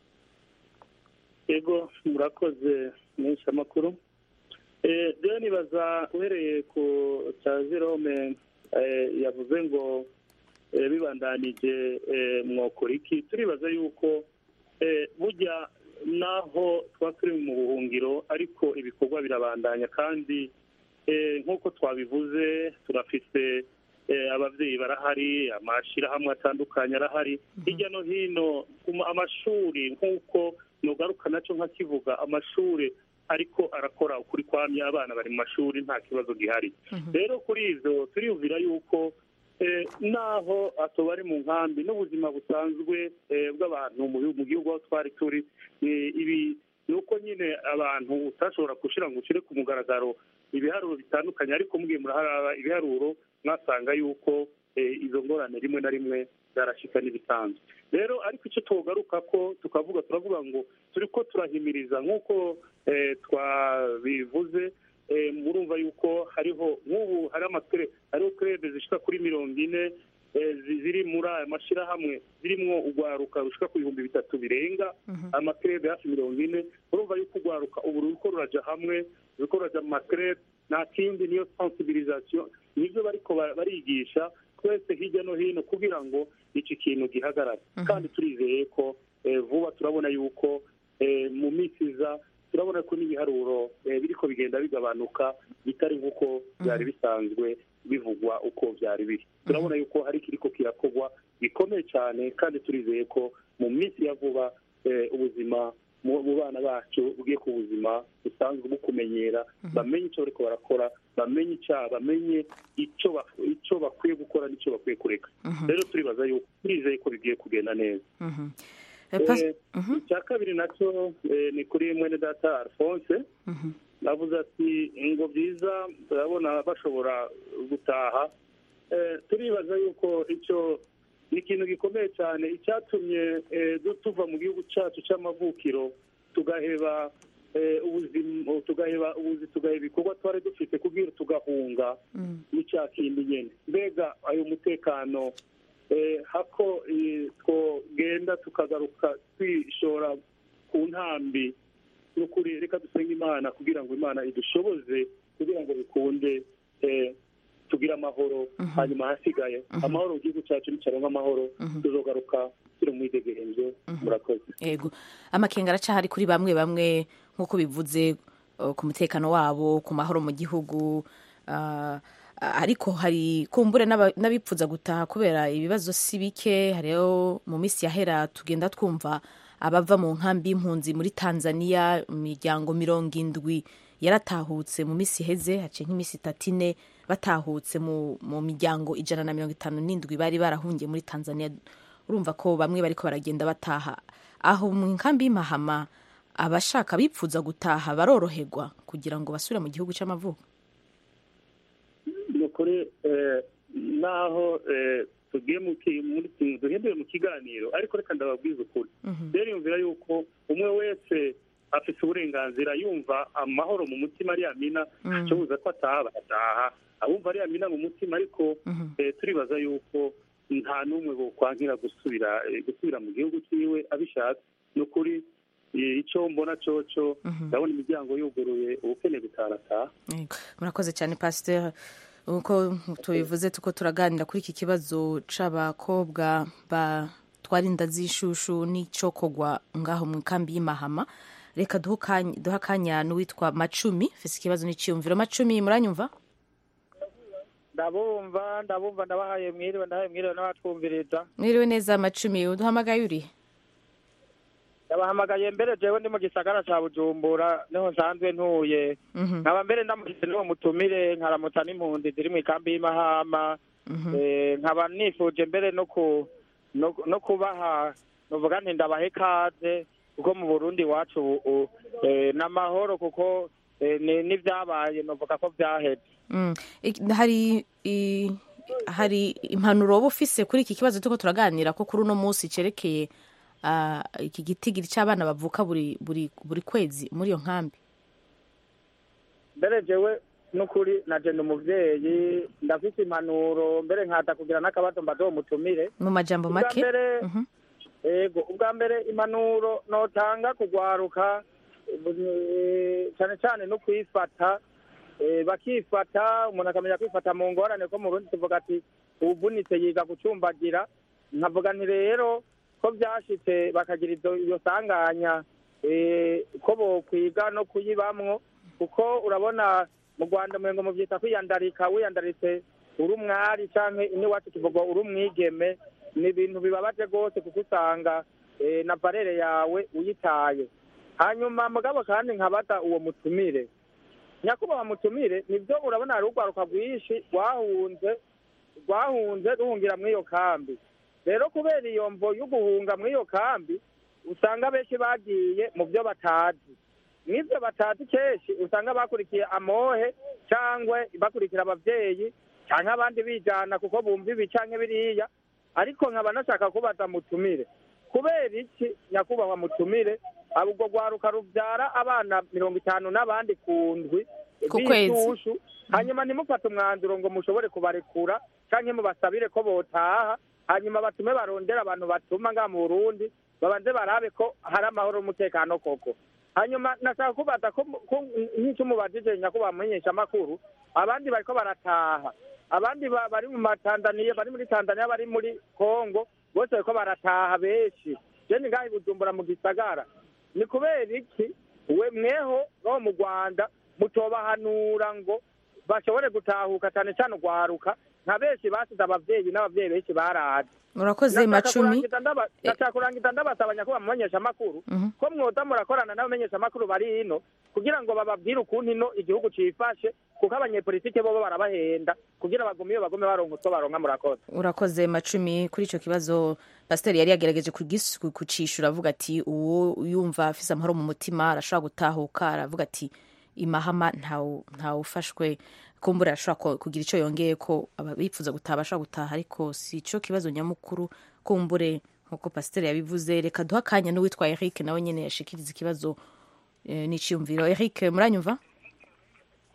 Ego murakoze menshi amakuru. Rero nibaza uhereye ku cya Jerome yavuze ngo bibandanije mwokora iki, turibaza yuko burya naho twa turi mu buhungiro ariko ibikorwa birabandanya kandi nk'uko twabivuze turafise abavyeyi barahari, amashirahamwe atandukanye arahari hirya no hino. Amashuri nk'uko nogaruka naco nkakivuga, amashuri ariko arakora ukuri kwamye, abana bari mu mashuri nta kibazo gihari. Rero kuri ivyo turiyumvira yuko naho atoba ari mu nkambi n'ubuzima busanzwe bw'abantu mu gihugu aho twari turi, ibi nuko nyine abantu utashobora gushira ngo ushire ku mugaragaro ibiharuro bitandukanye, ariko mugiye muraharaba ibiharuro mwasanga yuko izo ngorane rimwe na rimwe zarashika n'ibisanzwe. Rero ariko icyo tugaruka ko turavuga ngo turiko turahimiriza nk'uko twabivuze. Murumva yuko hariho nk'ubu hariho krebe zishika kuri 40 ziri muri aya mashirahamwe zirimwo ugwaruka rushika ku 3,000 birenga amakrebe hafi 40. Murumva yuko ugwaruka ubu ruko ruraja hamwe, ruko ruraja mu makrebe, nta kindi niyo sensibilisation, nivyo bariko barigisha twese hirya no hino kugira ngo iki kintu gihagarare. Kandi turizeye ko vuba turabona yuko mu misiza turabona ko n'ibiharuro biriko bigenda bigabanuka bitari nk'uko byari bisanzwe bivugwa uko byari biri. Turabona yuko hari kiriko kirakorwa bikomeye cyane, kandi turizeye ko mu minsi ya vuba ubuzima mu bana bacu bugiye ku buzima busanzwe bukumenyera, bamenye icyo bariko barakora, bamenye icyaha, bamenye icyo bakwiye gukora n'icyo bakwiye kureka. Rero turibaza yuko turizeye ko bigiye kugenda neza. Icya kabiri nacyo ni kuri mwene data Alphonse, navuze ati ngo byiza turabona bashobora gutaha. Turibaza yuko icyo ni ikintu gikomeye cyane, icyatumye tuva mu gihugu cyacu cy'amavukiro tugaheba ubuzima, tugaheba ibikorwa twari dufite kugira tugahunga bahunga n'icya kindi nyine mbega ayo mutekano hako twogenda tukagaruka twishora ku ntambi n'ukuri reka dusenga imana kugira ngo imana idushoboze kugira ngo bikunde tugire amahoro hanyuma hasigaye amahoro mu gihugu cyacu nicaronka amahoro tuzogaruka turi mu idegerezo murakoze. Yego amakenga aracahari kuri bamwe bamwe nk'uko bivuze ku mutekano wabo ku mahoro mu gihugu ariko hari kumbure n'abipfuza gutaha kubera ibibazo si bike. hariho mu minsi yahera tugenda twumva abava mu nkambi y'impunzi muri Tanzania imiryango 70 yaratahutse mu minsi iheze haciye nk'iminsi 3-4 batahutse mu miryango 157 bari barahungiye muri Tanzania. Urumva ko bamwe bariko baragenda bataha aho mu nkambi y'Imahama. Abashaka bipfuza gutaha baroroherwa kugira ngo basubire mu gihugu cy'amavuko. Nukuri naho duhindure mu kiganiro ariko reka ndababwiza ukuri rero yumvira yuko umwe wese afite uburenganzira yumva amahoro mu mutima ari amina acubuza ko ataha bagataha abumva ari amina mu mutima ariko turibaza yuko nta n'umwe bokwankira gusubira mu gihugu cyiwe abishatse. Nukuri icyo mbona cyoco ndabona imiryango yuguruye ubukene butarataha. Murakoze cyane Pasteur. Uko tubivuze tuko turaganira kuri iki kibazo c'abakobwa batwara inda z'ishushu n'icokogwa ngaho mu kambi y'Imahama. Reka duhakanya n'uwitwa Macumi fise ikibazo n'iciyumviro. Macumi muranyumva? Ndabumva ndabahaye mwiriwe n'abatwumviriza. Mwiriwe neza Macumi, uduhamagaye uri? Yabahamagaye mbere jewe ndi mu gisagara ca Bujumbura niho nsanzwe ntuye. Nkaba mbere ndamutse n'uwo mutumire nkaramutsa n'impunzi ziri mu kambi y'Imahama. Nkaba nifuje mbere no kubaha novuga nti ndabahe kaze kuko mu Burundi wacu n'amahoro kuko n'ivyabaye novuga ko vyaheze. Hari impanuro woba ufise kuri iki kibazo tuko turaganira ko kuri uno munsi cerekeye iki gitigiri cy'abana bavuka buri kwezi muri iyo nkambi? Mbere jewe n'ukuri naje n'umuvyeyi ndafite impanuro mbere nkata kugira n'akabazo mbazo mutumire mu majambo make. Ego ubwa mbere impanuro notanga kugwaruka cyane cyane no kwifata bakifata umuntu akamenya kwifata mu ngorane ko mu Burundi tuvuga ati ubunitse yiga gucumbagira. Nkavuga nti rero ko byashitse bakagira iyo sanganya ko bokwiga no kuyibamwo kuko urabona mu Rwanda mwengo muvyita kwiyandarika wiyandaritse uri umwari canke iwacu tuvuga uri umwigeme ni ibintu bibabaje gose kuko usanga na barere yawe uyitaye. Hanyuma mugabo kandi nkabaza uwo mutumire nyakuba mutumire nivyo urabona hari urwaruka rwinshi rwahunze ruhungira mw'iyo kambi. Rero kubera iyo mvo y'uguhunga mw'iyo kambi usanga benshi bagiye mu byo batazi. N'ibyo batazi kenshi usanga bakurikiye amohe cyangwa bakurikira abavyeyi cyangwa abandi bijana kuko bumva ibi canke biriya. Ariko nkaba nashaka kubaza mutumire kubera iki nyakubahwa mutumire ubwo rwaruka rubyara abana 50 n'abandi kundwi ku kwezi, hanyuma nimufata umwanzuro ngo mushobore kubarekura canke mubasabire ko botaha hanyuma batume barondera abantu batuma nga mu Burundi babanze barabe ko hari amahoro n'umutekano koko. Hanyuma nashaka kubaza ko nk'icyo mubajije nyakubahwa mumenyesha makuru abandi bariko barataha, abandi bari mu Tanzania, bari muri Tanzania, bari muri Kongo, bose bariko barataha benshi. Je ngahi Bujumbura mu gisagara ni kubera iki mweho no mu Rwanda mutobahanura ngo bashobore gutahuka cyane cyane ugwaruka nka benshi basize abavyeyi n'abavyeyi benshi baraje. Murakoze Macumi. Ndacakurangiza ndabasaba nyakubahwa mumenyesha makuru ko mwoza murakorana n'abamenyesha makuru bari ino kugira ngo bababwire ukuntu ino igihugu cifashe kuko abanyepolitike bobo barabahenda kugira bagume baronka utwo baronka. Murakoze. Urakoze Macumi kuri ico kibazo. Pastor yari yagerageje kucishura avuga ati uwo yumva afise amahoro mu mutima arashobora gutahuka, aravuga ati Imahama ntawe ufashwe kumbura arashobora kugira ico yongeye ko abifuza gutaha bashobora gutaha, ariko si ico kibazo nyamukuru kumbure nkuko Pastor yabivuze. Reka duha akanya n'uwitwa Eric nawe nyene yashikiriza ikibazo n'iciyumviro. Eric muranyumva?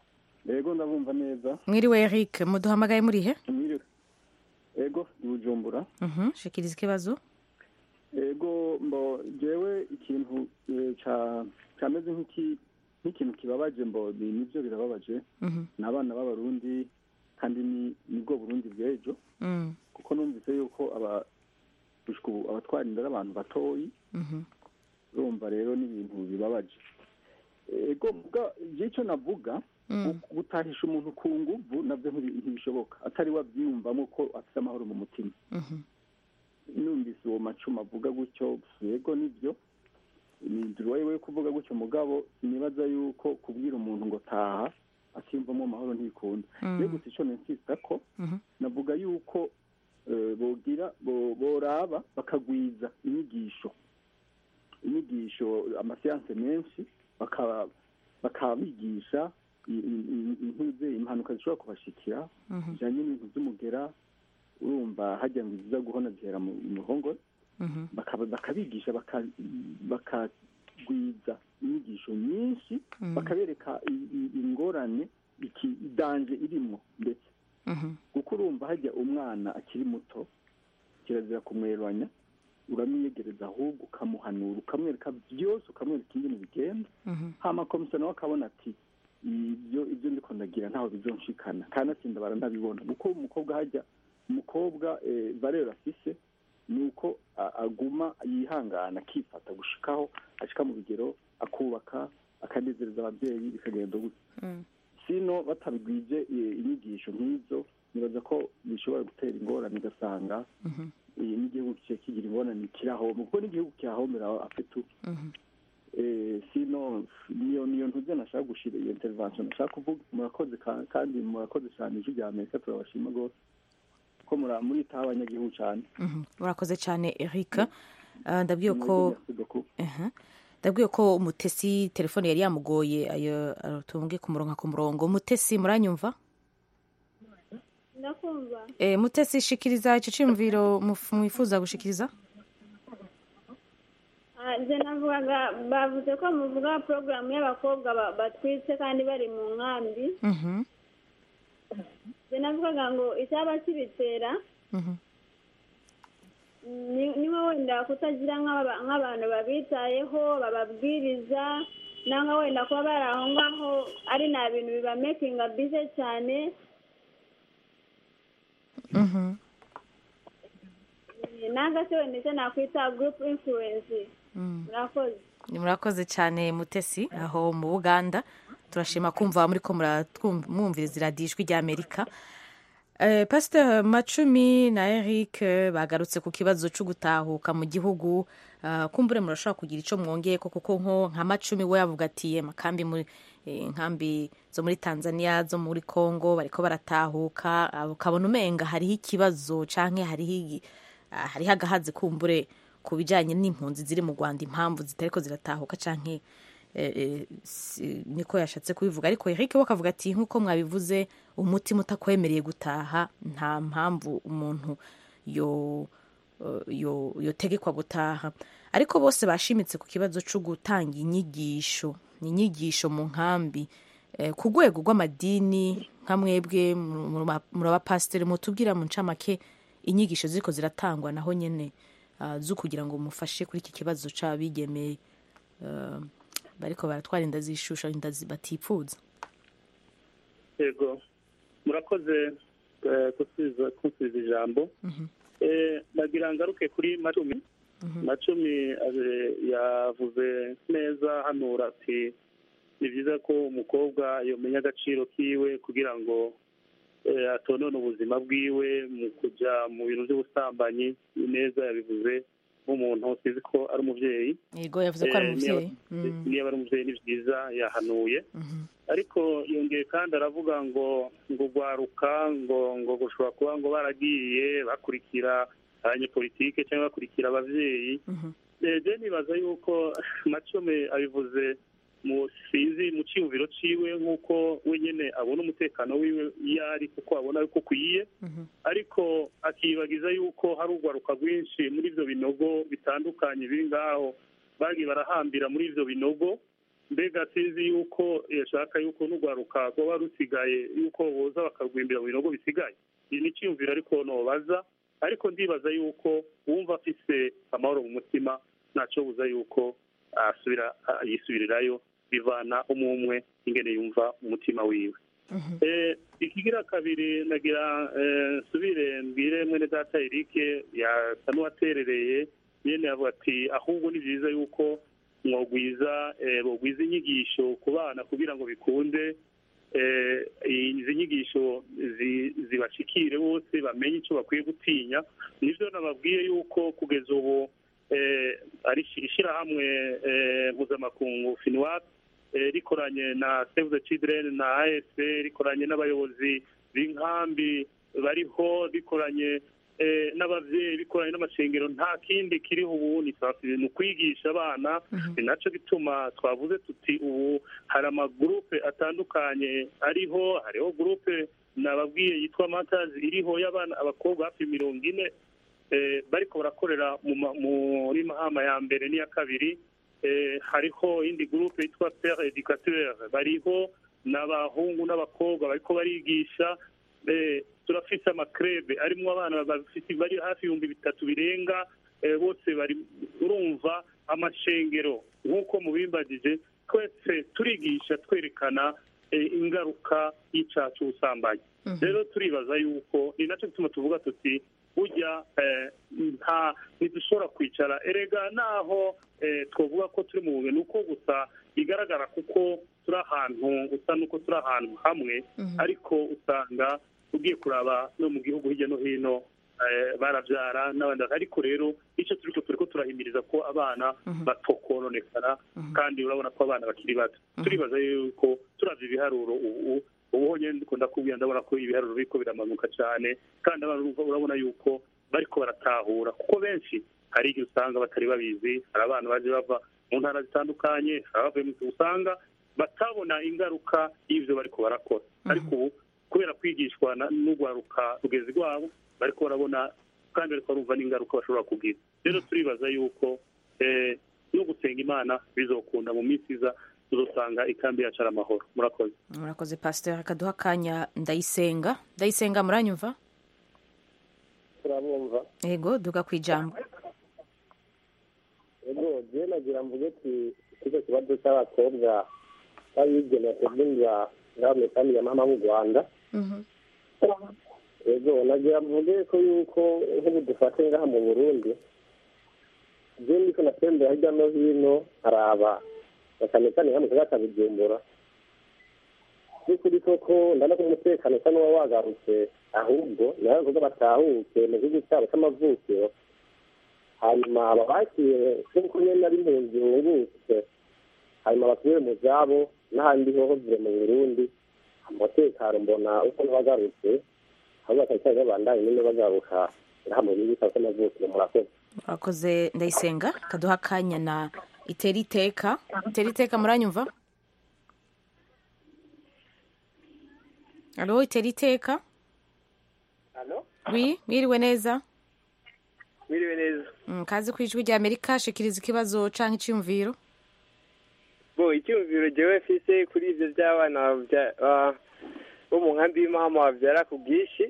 Yego ndabumva neza. Mwiriwe Eric, muduhamagaye muri he? Mwiriwe. Yego Bujumbura. Shikiriza ikibazo. Yego mbo jewe ikintu cameze nk'ikintu kibabaje mbo nivyo birababaje. N'abana b'abarundi kandi nibwo Burundi bw'ejo. Kuko numvise yuko abatwara inda abantu batoyi. Urumva rero ni ibintu bibabaje. Ego icyo navuga gutahisha umuntu ku nguvu nabyo ntibishoboka atari wabyiyumvamo ko afite amahoro mu mutima. Numvise uwo macuma avuga gutyo yego nibyo ni inzira we kuvuga gutyo mugabo sinibaza yuko kubwira umuntu ngo taha akiyumvamo amahoro ntibikunda. Rero gusa icyo nensista ko navuga yuko boraba bakagwiza inyigisho amasiyanse menshi bakabigisha impanuka zishobora kubashikira bijyanye n'ibintu by'umugera urumva hajya ngo iziza guhona zihera mu muhongo bakabigisha bakagwiza inyigisho nyinshi bakabereka ingorane idanje irimo ndetse kuko urumva hajya umwana akiri muto kirazira kumweranya uramwiyegereza ahubwo ukamuhanura ukamwereka byose ukamwereka ingene bigenda hama komisa nawe akabona ati ibyo ndiko ndagira ntaho bizonshikana kandi atsinda baranabibona kuko umukobwa valeur afise nuko aguma yihangana akifata gushikaho ashika mu bigero akubaka akanezereza ababyeyi bikagenda gutya sino batabigwije inyigisho nk'izo nibaza ko bishobora gutera ingorane ugasanga n'igihugu kigira ingorane kirahomba kuko n'igihugu kirahomera afite sino niyo ntuze nashaka gushira iyo intervention nashaka kuvuga murakoze kandi murakoze cyane ijwi rya Amerika turabashima rwose ko muritaho abanyagihugu cyane. Murakoze cyane Eric. Ndabwiye ko Mutesi telefone yari yamugoye ayo tumbwe ku murongo Mutesi muranyumva? Ndakumva. Mutesi shikiriza ico cimviro mwifuza gushikiriza? Je navugaga bavuze ko muvuga program y'abakobwa batwitse kandi bari mu nkambi. Je navugaga ngo icyaba kibitera niho wenda kutagira nk'abantu babitayeho bababwiriza nanga wenda kuba bari aho ngaho ari nta bintu bibamekinga bize cyane. Nanga se wenda icyo nakwita group influence. Murakoze cyane Mutesi aho mu Buganda turashima kumva muri ko mwumviriza iradiyo ijwi rya Amerika. Pastor Macumi na Eric bagarutse ku kibazo cyo gutahuka mu gihugu kumbure murashobora kugira ico mwongeye kuko nka Macumi we yavuga ati makambi muri nkambi zo muri Tanzania zo muri Congo bariko baratahuka ukabona umenga hariho ikibazo canke hariho agahaze kumbure ku bijanye n'impunzi ziri mu Rwanda impamvu zitariko ziratahuka canke niko yashatse kubivuga ariko Eric we akavuga ati nkuko mwabivuze umutima utakwemereye gutaha nta mpamvu umuntu yotegekwa gutaha ariko bose bashimitse ku kibazo cyo gutanga inyigisho mu nkambi ku rwego rw'amadini nka mwebwe muri abapasiteri mutubwira mu ncamake inyigisho ziko ziratangwa naho nyene zo kugira ngo mufashe kuri iki kibazo c'abigemeye bariko baratwara inda zishusha inda batipfuza. Yego murakoze kusubiza ijambo. Nagira ngaruke kuri Macumi yavuze neza hanura ati ni byiza ko umukobwa yomenya agaciro kiwe kugira ngo atonone ubuzima bwiwe mu kujya mu bintu by'ubusambanyi neza yabivuze nk'umuntu uzi ko ari umubyeyi. Yego yavuze ko ari umubyeyi. Niba ari umubyeyi ni byiza yahanuye ariko yongeye kandi aravuga ngo gwaruka ngo gushobora kuba ngo baragiye bakurikira abanyepolitike cyangwa bakurikira ababyeyi. Je nibaza yuko Macome abivuze mu cyiyumviro ciwe nk'uko wenyine abona umutekano wiwe yari kuko abona yuko ukwiye ariko akibagiza yuko hari urwaruka rwinshi muri ibyo binogo bitandukanye biri ngaho bagiye barahambira muri ibyo binogo mbega sinzi yuko yashaka yuko n'urwaruka rwaba rusigaye yuko boza bakarwimbira mu binogo bisigaye. Iyi ni icyiyumviro ariko nobaza, ariko ndibaza yuko wumva afise amahoro mu mutima ntaco buza yuko yisubirirayo, bivana umwe ingene yumva umutima wiwe. Ikigira kabiri nagira nsubire mbwire mwene data Eric yasa n'uwaterereye nyene yavuga ati ahubwo ni byiza yuko bogwiza inyigisho ku bana kugira ngo bikunde izi nyigisho zibashikire bose bamenye icyo bakwiye gutinya. Nivyo nababwiye yuko kugeza ubu ari ishyirahamwe mpuzamakungu FINWAP rikoranye na Save the Children na ASF rikoranye n'abayobozi b'inkambi bariho, rikoranye n'abavyeyi, bikoranye n'amashengero, nta kindi kiriho ubu ni ukwigisha abana. Ni naco gituma twavuze tuti ubu hari amagurupe atandukanye hariho gurupe nababwiye yitwa Matters iriho y'abana abakobwa hafi 40 bariko barakorera muri Mahama ya mbere n'iya kabiri. Hariho indi gurupe yitwa Père Educateur bariho n'abahungu n'abakobwa bariko barigisha. Turafise amakrebe arimwo abana bari hafi 3,000 birenga, bose bari urumva amashengero nk'uko mubimbagije. Twese turigisha twerekana ingaruka y'icaha c'ubusambanyi. Rero turibaza yuko ni naco gituma tuvuga tuti burya ntidushobora kwicara erega naho twavuga ko turi mu bumwe nuko gusa bigaragara kuko turi ahantu gusa nuko turi ahantu hamwe, ariko usanga ugiye kuraba no mu gihugu hirya no hino barabyara n'abandi. Ariko rero icyo turiko turahimiriza ko abana batokononekara, kandi urabona ko abana bakiri bato. Turibaza yuko turavye ibiharuro ubu nyene ndikunda kubwira, ndabona ko ibiharuro biriko biramanuka cyane, kandi abantu urabona yuko bariko baratahura, kuko benshi hari igihe usanga batari babizi. Hari abana baje bava mu ntara zitandukanye, abavuye mu usanga batabona ingaruka y'ivyo bariko barakora. Ariko ubu kubera kwigishwa n'urwaruka rugezi rwabo bariko barabona kandi bariko barumva n'ingaruka bashobora kugira. Rero turibaza yuko no gusenga Imana bizokunda mu minsi iza, tuzosanga ikambi yacu ari amahoro. Murakoze Pasteur. Akaduha akanya Ndayisenga muranyumva? Turabumva. Yego, duga kwijambo. Yego, je nagira mvuge icyo kibazo cy'abakobwa babigena kuvuga ngaho kandi ya mama mu Rwanda. Yego, nagira mvuge ko yuko nk'ubu dufate ngaha mu Burundi, je ndiko natembera hirya no hino haraba bakanekane hamwe kagata Bujumbura. Kuri koko ndana ko umutekano usa n'uwa wagarutse, ahubwo nawe kuko batahuke mu gihugu cyabo cy'amavukiro, hanyuma ababakiye kuko nyene ari impunzi hungutse, hanyuma basubire mu zabo n'ahandi hoho vire mu Burundi. Umutekano mbona uko n'abagarutse ahubwo bakacyari babandanye nyine bagaruka ngaha mu gihugu cyabo cy'amavukiro. Murakoze Ndayisenga. Kaduha akanya na Iteriteka. Iteriteka muranyumva? Alo, Iteriteka? Alo? Oui, mwiriwe neza? Mwiriwe neza. Kazi kwijwi rya Amerika, shikiriza ikibazo canke iciyumviro? Icyumviro jewe mfise kuri ivyo by'abana bo mu nkambi y'Imahama bavyara ku bwinshi.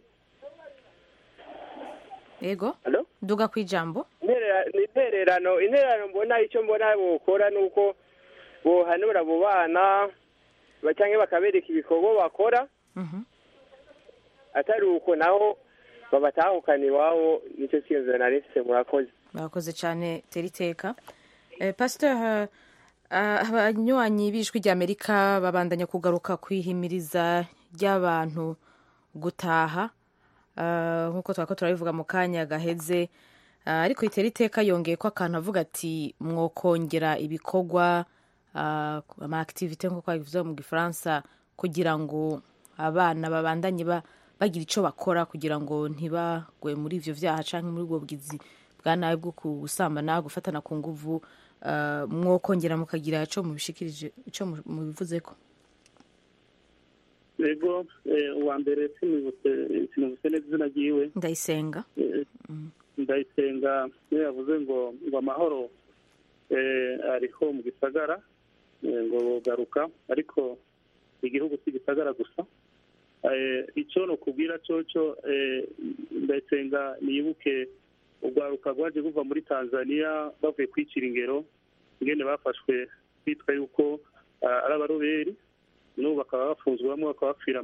Yego. Alo? Duga kwijambo. Intererano mbona icyo mbona bokora nuko bohanura abo bana bacanke bakabereka ibikorwa bakora. Atari uko naho babatahukana iwabo. Nicyo cyiyumviro nari mfise. Murakoze cyane Teriteka. Pasteur, abanywanyi b'ijwi rya Amerika babandanya kugaruka kwihimiriza ry'abantu gutaha, nk'uko twako turabivuga mu kanya gaheze, ariko Iteriteka yongeye ko akantu avuga ati mwokongera ibikorwa, ama activité nk'uko babivuze mu Gifaransa, kugira ngo abana babandanye bagira ico bakora kugira ngo ntibagwe muri ivyo vyaha canke muri ubwo bwizi bwa nabi bwo gusambana, gufatana ku nguvu. Mwokongera mukagira ico mubishikirije, ico mubivuzeko? Yego, uwa mbere sinubuse neza izina ryiwe. Ndayisenga. Ndayisenga niyo yavuze ngo amahoro ariho mu gisagara, ngo garuka ariko igihugu si gisagara gusa. Icyo no kubwira cyo ndasenga nibuke urwaruka rwaje ruva muri Tanzania bavuye kwicira ingero ingene bafashwe bitwa yuko ari abaroberi n'ubu bakaba bafunzwe bamwe bakaba bapfira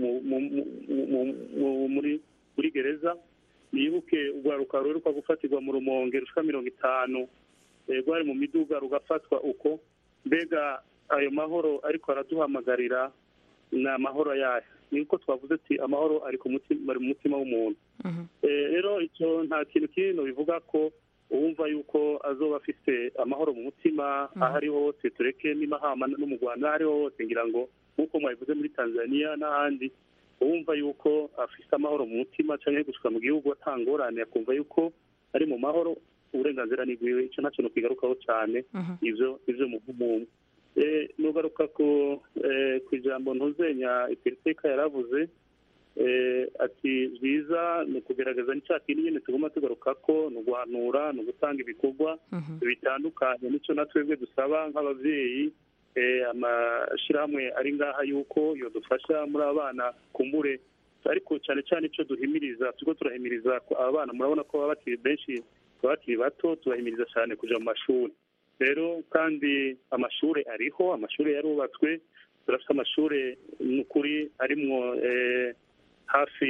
muri gereza. Nibuke urwaruka ruheruka gufatirwa mu Rumonge rushika 50 rwari mu miduga rugafatwa uko. Mbega ayo mahoro ariko araduhamagarira ni amahoro yayo, niko twavuze ati amahoro ari mu mutima w'umuntu. Rero icyo nta kintu kinini bivuga ko uwumva yuko azoba afite amahoro mu mutima aho ari hose, tureke n'imahama no mu Rwanda aho ari hose, ngira ngo nk'uko mwabivuze muri Tanzania n'ahandi, uwumva yuko afite amahoro mu mutima cyangwa gushika mu gihugu atangorane akumva yuko ari mu mahoro, uburenganzira ni bwiwe. Icyo ntacyo no kwigarukaho cyane, ivyo mu bw'umuntu. Nugaruka ku ijambo ntuzenya Iperiteka yaravuze ati byiza ni ukugerageza n'icya kintu nyine tugomba tugaruka ko ni uguhanura, ni ugutanga ibikorwa bitandukanye. Nicyo natwebwe dusaba nk'ababyeyi, amashyirahamwe ari ngaha yuko yodufasha muri abana kumbure, ariko cyane cyane icyo duhimiriza, turiko turahimiriza abana, murabona ko baba bakiri benshi, bakiri bato, tubahimiriza cyane kuja mu mashuri. Rero kandi amashuri ariho, amashuri yarubatswe, turafite amashuri n'ukuri arimwo hafi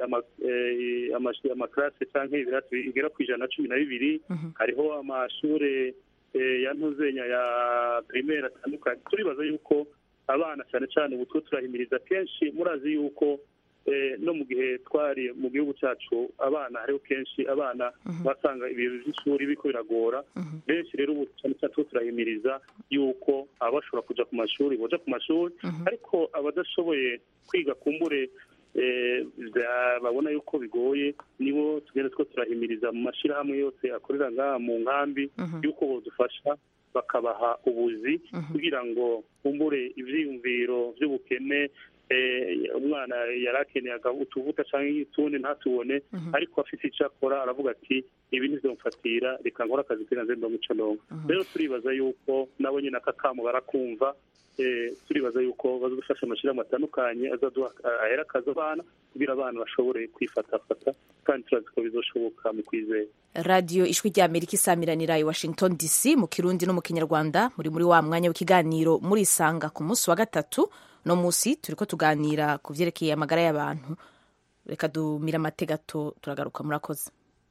amaklase cyangwa ibirasi bigera ku 112. Hariho amashuri ya ntuzenya ya primaire atandukanye. Turibaza yuko abana cyane cyane ubu two turahimiriza kenshi, murazi yuko no mu gihe twari mu gihugu cyacu abana hariho kenshi abana basanga ibintu by'ishuri biko biragora benshi. Rero ubu cyane cyane turahimiriza yuko abashobora kuja ku mashuri boja ku mashuri, ariko abadashoboye kwiga kumbure babona yuko bigoye, nibo tugenda two turahimiriza mu mashirahamwe yose akorera ngaha mu nkambi yuko bodufasha bakabaha ubuzi kugira ngo kumbure ivyiyumviro vy'ubukene umwana yarakeneye utuvuta cyangwa utundi ntatubone, ariko afite icyo akora aravuga ati ibi ntizomfatira, reka nkora akazi kiranze ndo muco ndongo. Rero turibaza yuko nabo nyine akakamo barakumva, turibaza yuko bazadufasha amashyirahamwe atandukanye azaduha ahera akazi abana kugira abana bashobore kwifatafata, kandi turazi ko bizoshoboka mu kwizera. Radio Ijwi ry'Amerika isamiranira i Washington DC mu Kirundi no mu Kinyarwanda, muri wa mwanya w'ikiganiro muri Isanga ku munsi wa gatatu. No musi turiko tuganira ku vyerekeye amagara y'abantu. Reka dumira amategato turagaruka, murakoze.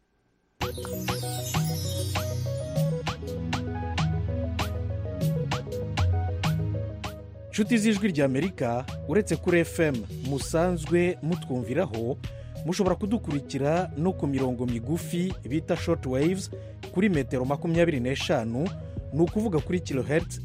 Nshuti z'Ijwi ry'Amerika, uretse kuri FM musanzwe mutwumviraho, mushobora kudukurikira no ku mirongo migufi bita short waves kuri metero 25, ni ukuvuga kuri kilohertz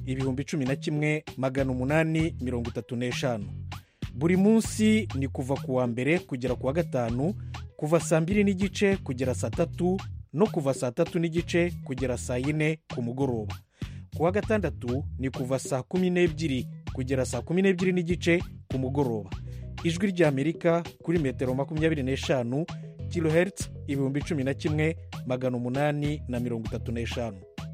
11,835. Buri munsi ni kuva ku wa mbere kugera ku wa gatanu, kuva saa 2:30 kugera saa 3, no kuva saa 3:30 kugera saa 4 ku mugoroba. Ku wa gatandatu ni kuva saa 12 kugera saa 12:30 ku mugoroba. Ijwi ry'Amerika kuri metero 25, kilohertz 11,835.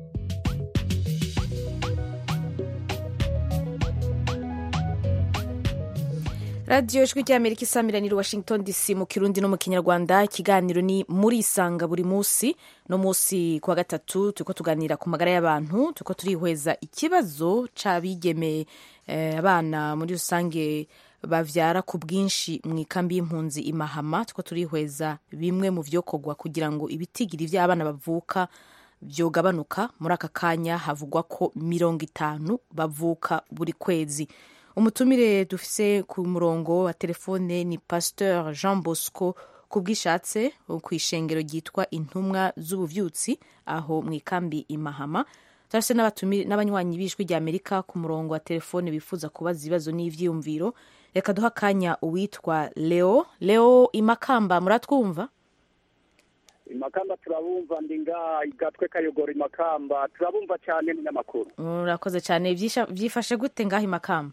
Radio Ijwi ry'Amerika isamiranira Washington DC mu Kirundi no mu Kinyarwanda. Ikiganiro ni muri Isanga buri musi. No musi kwa gatatu turiko tuganira ku magara y'abantu, turiko turihweza ikibazo c'abigeme abana muri rusange bavyara ku bwinshi mu ikambi y'impunzi Imahama. Turiko turihweza bimwe mu vyokorwa kugira ngo ibitigiri vy'abana bavuka vyogabanuka. Muri aka kanya havugwa ko 50 bavuka buri kwezi. Umutumire dufise ku murongo wa telefone ni Pasteur Jean Bosco Kubwishatse ku ishengero ryitwa Intumwa z'Ubuvyutsi aho mu ikambi Imahama. Turase n'abanywanyi b'Ijwi ry'Amerika ku murongo wa telefone bifuza kubaza ibibazo n'ivyiyumviro. Reka duha kanya uwitwa Leo Imakamba, muratwumva? Imakamba turabumva, ndinga igatwe Kayogora Imakamba turabumva cyane ni n'amakuru. Urakoze cyane. Vyifashe gute ngaho Imakamba?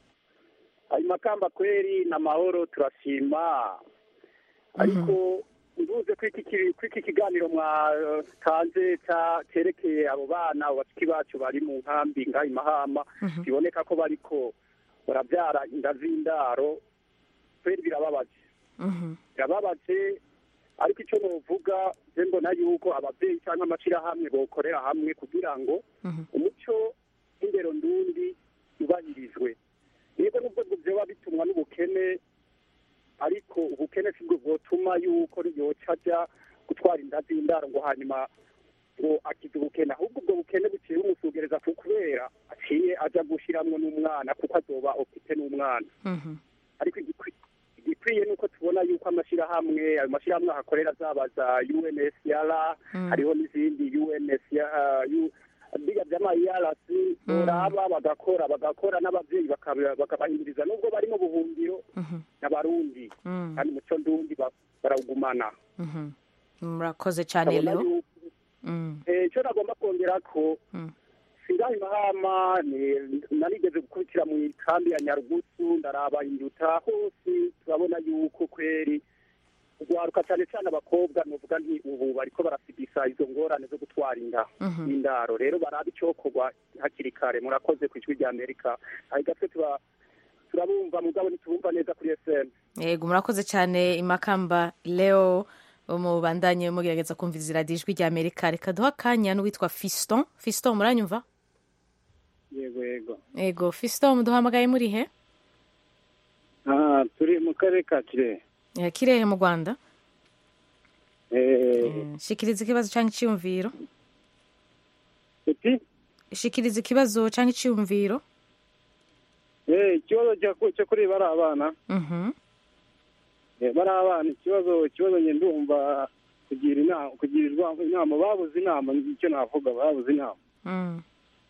Imakamba kweri na mahoro turashima, ariko nduze ko iki kiganiro mwatanze cyerekeye abo bana abashiki bacu bari mu nkambi ngaha i Mahama biboneka ko bariko barabyara inda z'indaro kweri birababaje ariko icyo novuga je mbona yuko abavyeyi cyangwa amashirahamwe bokorera hamwe kugira ngo umuco w'indero ndundi yubahirizwe niba nubwo vyoba bitumwa n'ubukene ariko ubukene sibwo bwotuma yuko yoca aja gutwara inda z'indaro ngo hanyuma ngo akize ubukene ahubwo ubwo bukene buciye bumusugereza kubera aciye aja gushiramwo n'umwana kuko azoba ofite n'umwana ariko igikwiye nuko tubona yuko ayo mashyirahamwe ahakorera zaba za UNHCR hariho n'izindi UNHCR biga by'ama-IRC boraba bagakora n'abavyeyi bakabahinduriza nubwo bari mu buhungiro n'abarundi kandi muco ndundi barawugumana murakoze cyane rero icyo nagomba kongera ko singaho Mahama narigeze gukurikira mu ikambi ya Nyarugusu ndaraba induta hose turabona yuko kweri urwaruka cyane cyane abakobwa nuvuga nti ubu bariko barafidisa izo ngorane zo gutwara inda indaro rero baraba icokorwa hakiri kare murakoze ku ijwi rya Amerika gatwe turabumva mugabo ntitubumva neza kuri FM. Yego murakoze cyane Imakamba Leo umubandanye mugerageza kumviriza radiyo ijwi rya Amerika reka duha akanya n'uwitwa Fiston muranyumva? Yego Fiston muduhamagaye muri he? Turi mu karere ka Kirehe. Kirehe mu Rwanda? Shikiriza ikibazo cyangwa iciyumviro. Shikiriza ikibazo cyangwa iciyumviro. Ikibazo cyo kuri bari abana. Bari abana ikibazo njye ndumva kugirirwa inama babuze inama icyo navuga babuze inama.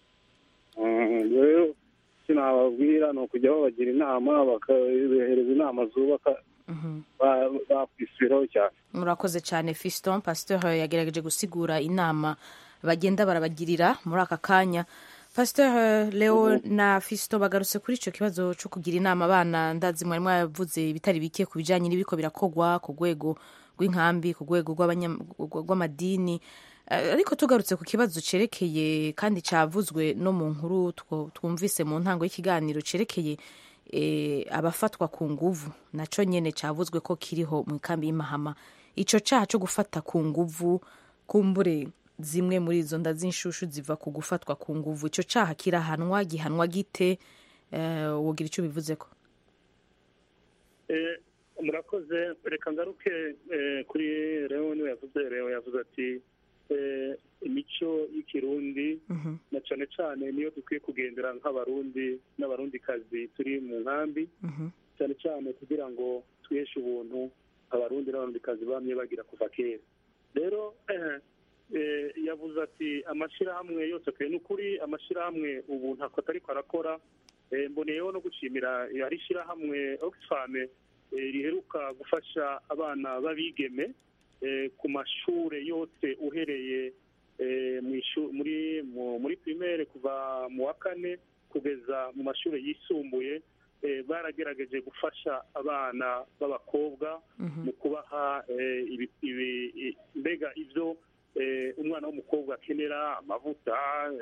Rero icyo nababwira ni ukujya babagira inama bakabehereza inama zubaka bakwisubiraho cyane. Murakoze cyane Fiston. Pasteur yagerageje gusigura inama bagenda barabagirira muri aka kanya. Pasteur Leo na Fiston bagarutse kuri icyo kibazo cyo kugira inama abana ndazi mwari mwavuze ibitari bike ku bijyanye n'ibiko birakogwa ku rwego rw'inkambi ku rwego rw'amadini ariko tugarutse ku kibazo cerekeye kandi cyavuzwe no mu nkuru twumvise mu ntango y'ikiganiro cerekeye abafatwa ku nguvu naco nyene cyavuzwe ko kiriho mu kambi y'Imahama ico cyaha cyo gufata ku nguvu kumbure zimwe muri izo nda z'inshushu ziva ku gufatwa ku nguvu ico cyaha gihanwa gite wogira icyo bivuze ko murakoze reka ngaruke kuri Leo yavuze ati imico y'ikirundi na cyane cyane niyo dukwiye kugendera nk'abarundi n'abarundikazi turi mu nkambi cyane cyane kugira ngo twiheshe ubuntu abarundi n'abarundikazi bamye bagira kuva kera rero yavuze ati amashyirahamwe yose akwiye n'ukuri amashyirahamwe ubu ntako atariko arakora mboneyeho no gushimira hari ishyirahamwe Oxfam riheruka gufasha abana b'abigeme ku mashure yose uhereye muri primaire kuva mu wa kane kugeza mu mashure yisumbuye baragerageje gufasha abana b'abakobwa mu kubaha mbega ivyo umwana w'umukobwa akenera amavuta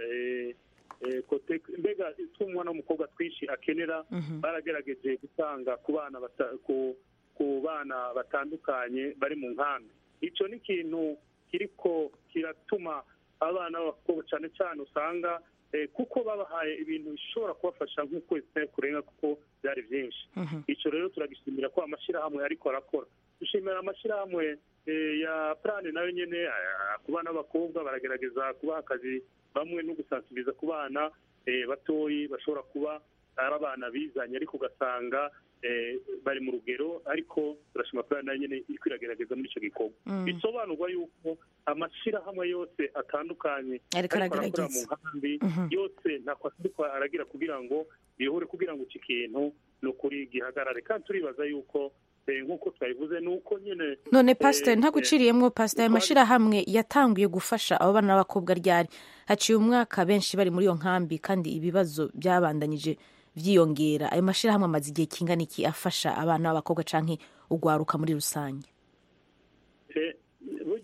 mbega umwana w'umukobwa twinshi akenera baragerageje gutanga ku bana batandukanye bari mu nkambi icyo ni ikintu kiriko kiratuma abana b'abakobwa cyane cyane usanga kuko babahaye ibintu bishobora kubafasha nk'ukwezi kurenga kuko byari byinshi icyo rero turagishimira ko amashyirahamwe ariko arakora dushimira amashyirahamwe ya Prane nayo nyene ku bana b'abakobwa baragerageza kubaha akazi bamwe no gusansibiriza ku bana batoyi bashobora kuba ari abana bizanye ariko ugasanga bari mu rugero ariko turashima Prane nayo nyene iriko iragerageza muri ico gikorwa bisobanurwa yuko amashyirahamwe yose atandukanye ariko arakora mu nkambi yose ntako aragira kugira ngo bihure kugira ngo iki kintu ni ukuri gihagarare kandi turibaza yuko nk'uko twabivuze nuko nyine none Pastor ntaguciriyemwo Pastor amashirahamwe yatanguye gufasha abo bana b'abakobwa ryari haciye umwaka benshi bari muri iyo nkambi kandi ibibazo byabandanyije vyiyongera ayo mashirahamwe amaze igihe kingana iki afasha abana b'abakobwa canke ugwaruka muri rusange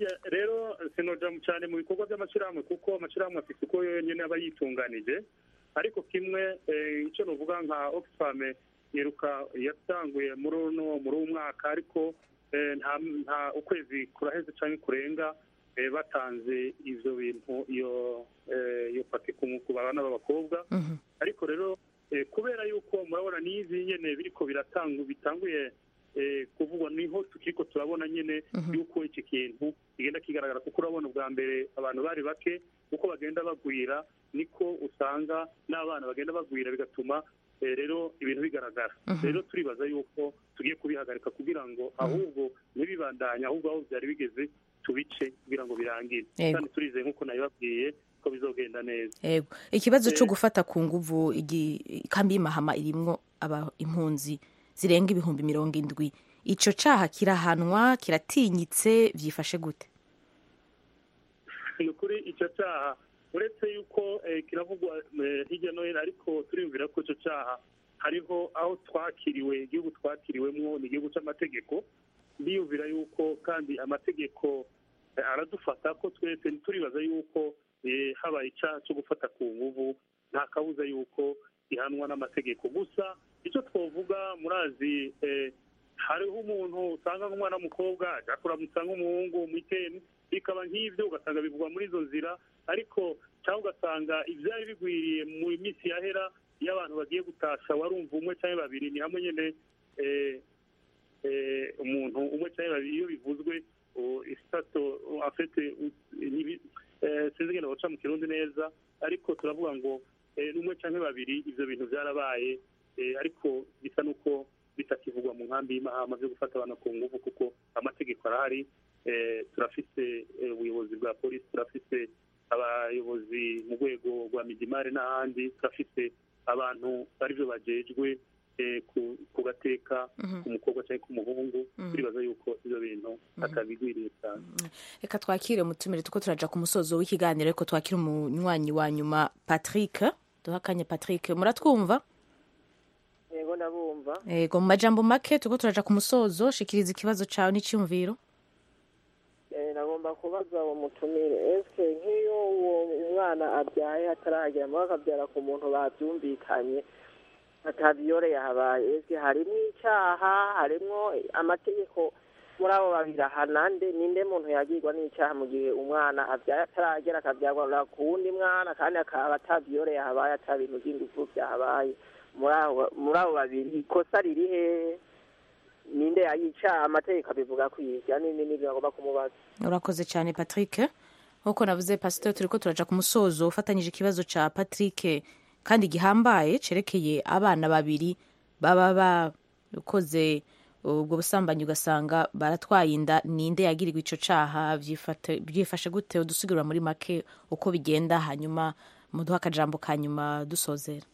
burya rero sinoja cyane mu bikorwa by'amashyirahamwe kuko amashyirahamwe afite uko yonyine aba yitunganije ariko kimwe icyo nuvuga nka Oxfam yiruka yatanguye muri uwo mwaka ariko nta ukwezi kuraheze cyangwa kurenga batanze ivyo bintu iyo pati ku bana b'abakobwa ariko rero kubera yuko murabona n'izi nyene biriko bitanguye kuvugwa niho tukiko turabona nyene yuko iki kintu kigenda kigaragara kuko urabona ubwa mbere abantu bari bake uko bagenda bagwira niko usanga n'abana bagenda bagwira bigatuma rero ibintu bigaragara rero turibaza yuko tugiye kubihagarika kugira ngo ahubwo ntibibandanye ahubwo aho byari bigeze tubice kugira ngo birangire kandi turizeye nk'uko nabibabwiye ko bizogenda neza. Yego, ikibazo cyo gufata ku nguvu ikambi y'Imahama irimwo impunzi zirenga 70,000 ico caha kirahanwa kiratinyitse vyifashe gute? Kuri ico caha uretse yuko kiravugwa hirya no hino ariko turiyumvira ko ico caha hariho aho twakiriwe igihugu twakiriwemwo ni igihugu c'amategeko ndiyumvira yuko kandi amategeko aradufata ko twese turibaza yuko habaye icyaha cyo gufata ku nguvu nta kabuza yuko gihanwa n'amategeko gusa icyo twavuga murazi hariho umuntu usanga nk'umwana w'umukobwa akuramutsa nk'umuhungu mu iteni bikaba nk'ibyo ugasanga bivugwa muri izo nzira ariko cyangwa ugasanga ibyari bigwiriye mu minsi yahera iyo abantu bagiye gutasha warumva umwe cyangwa babiri ni hamwe nyine umuntu umwe cyangwa babiri iyo bivuzwe isato afite sinzi ngene baca mu kirundi neza ariko turavuga ngo n'umwe cyangwa babiri ivyo bintu byarabaye ariko bisa nuko bitakivugwa mu nkambi y'Imahama byo gufata abantu ku nguvu kuko amategeko arahari turafise ubuyobozi bwa polisi turafise abayobozi mu rwego rwa midimari n'ahandi turafise abantu barivyo bajejwe ku gateka ku mukobwa cyangwa ku muhungu turibaza yuko ivyo bintu atabigwiriye cyane. Reka twakire mutumire tuko turaja ku musozo w'ikiganiro ariko twakire umunywanyi wa nyuma Patrick duhakanye Patrick muratwumva? Yego ndabumva. Yego mu majambo make tuko turaja ku musozo shikiriza ikibazo cawe n'icyumviro. Nagomba kubaza uwo mutumire ese nk'iyo uwo umwana abyaye ataragera mu akabyara ku muntu babyumvikanye atabiyoreye habaye ese harimo icyaha harimo amategeko muri abo babiri ahanande ninde muntu yagirwa n'icyaha mu gihe umwana abyaye ataragera akabyarwa ku wundi mwana kandi akaba atabiyoreye habaye atabintu by'ingufu byahabaye muri abo babiri ikosa riri hehe ninde yayica amategeko abivuga kwiga nini bagomba kumubaza. Urakoze cyane Patrick nkuko navuze pastor turiko turaja ku musozo ufatanyije ikibazo ca Patrick kandi gihambaye cerekeye abana babiri baba bakoze ubwo busambanyi ugasanga baratwaye inda ninde yagirirwa ico caha byifashe gute udusigurira muri make uko bigenda hanyuma muduha akajambo kanyuma dusozera.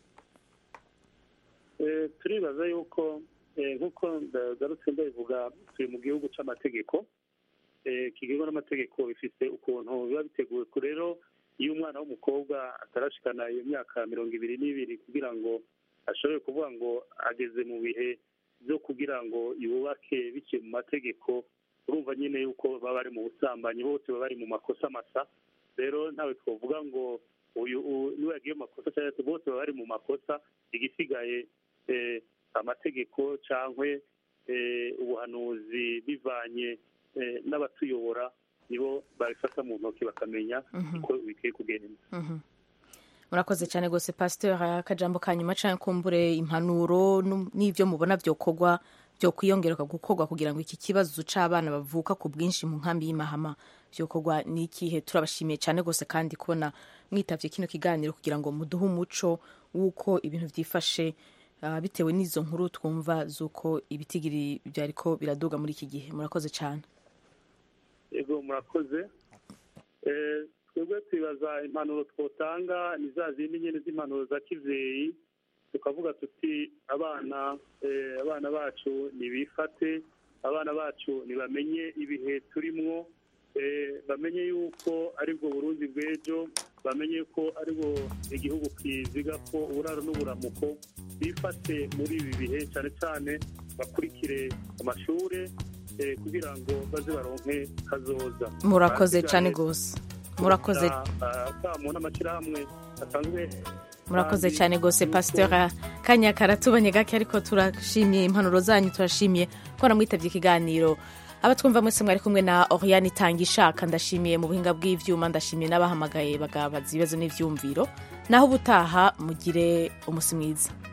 Turibaza yuko nk'uko ndagarutse ndabivuga turi mu gihugu c'amategeko kigirwa n'amategeko bifite ukuntu biba biteguwe rero iyo umwana w'umukobwa atarashikana iyo myaka 22 kugira ngo ashobore kuvuga ngo ageze mu bihe byo kugira ngo yubake biciye mu mategeko urumva nyine yuko baba bari mu busambanyi bose baba bari mu makosa masa rero ntawe twovuga ngo uyu niwe yagiye mu makosa cyangwa bose baba bari mu makosa igisigaye amategeko cyangwa ubuhanuzi bivanye n'abatuyobora nibo babifata mu ntoki bakamenya uko bikwiye kugenda. Murakoze cyane gose pasteur akajambo kanyuma cyane kumbure impanuro n'ivyo mubona byokorwa byo kwiyongereka gukorwa kugira ngo iki kibazo c'abana bavuka ku bwinshi mu nkambi y'Imahama byokorwa n'ikihe. Turabashimiye cyane gose kandi kubona mwitavye kino kiganiro kugira ngo muduhe umuco w'uko ibintu vyifashe bitewe n'izo nkuru twumva z'uko ibitigiri byariko biraduga muri iki gihe. Murakoze cyane. Yego murakoze. Twebwe twibaza impanuro twotanga ni za zindi nyene z'impanuro za kivyeyi tukavuga tuti abana bacu nibifate abana bacu nibamenye ibihe turimwo bamenye yuko aribwo Burundi bw'ejo bamenye ko aribwo igihugu kiziga ko uburaro n'uburamuko bifate muri ibi bihe cyane cyane bakurikire amashure kugira ngo baze baronke kazoza. Murakoze cyane gose. Murakoze n'amashyirahamwe asanzwe. Murakoze cyane gose Pasteur Kanya karatubanye gake, ariko turashimiye impanuro zanyu, turashimiye ko namwitabye ikiganiro. Abatwumva mwese mwari kumwe na Oriane Itangishaka, ndashimiye mu buhinga bw'ivyuma, ndashimiye n'abahamagaye bagabaza ibibazo n'ivyumviro. Naho ubutaha mugire umusi mwiza.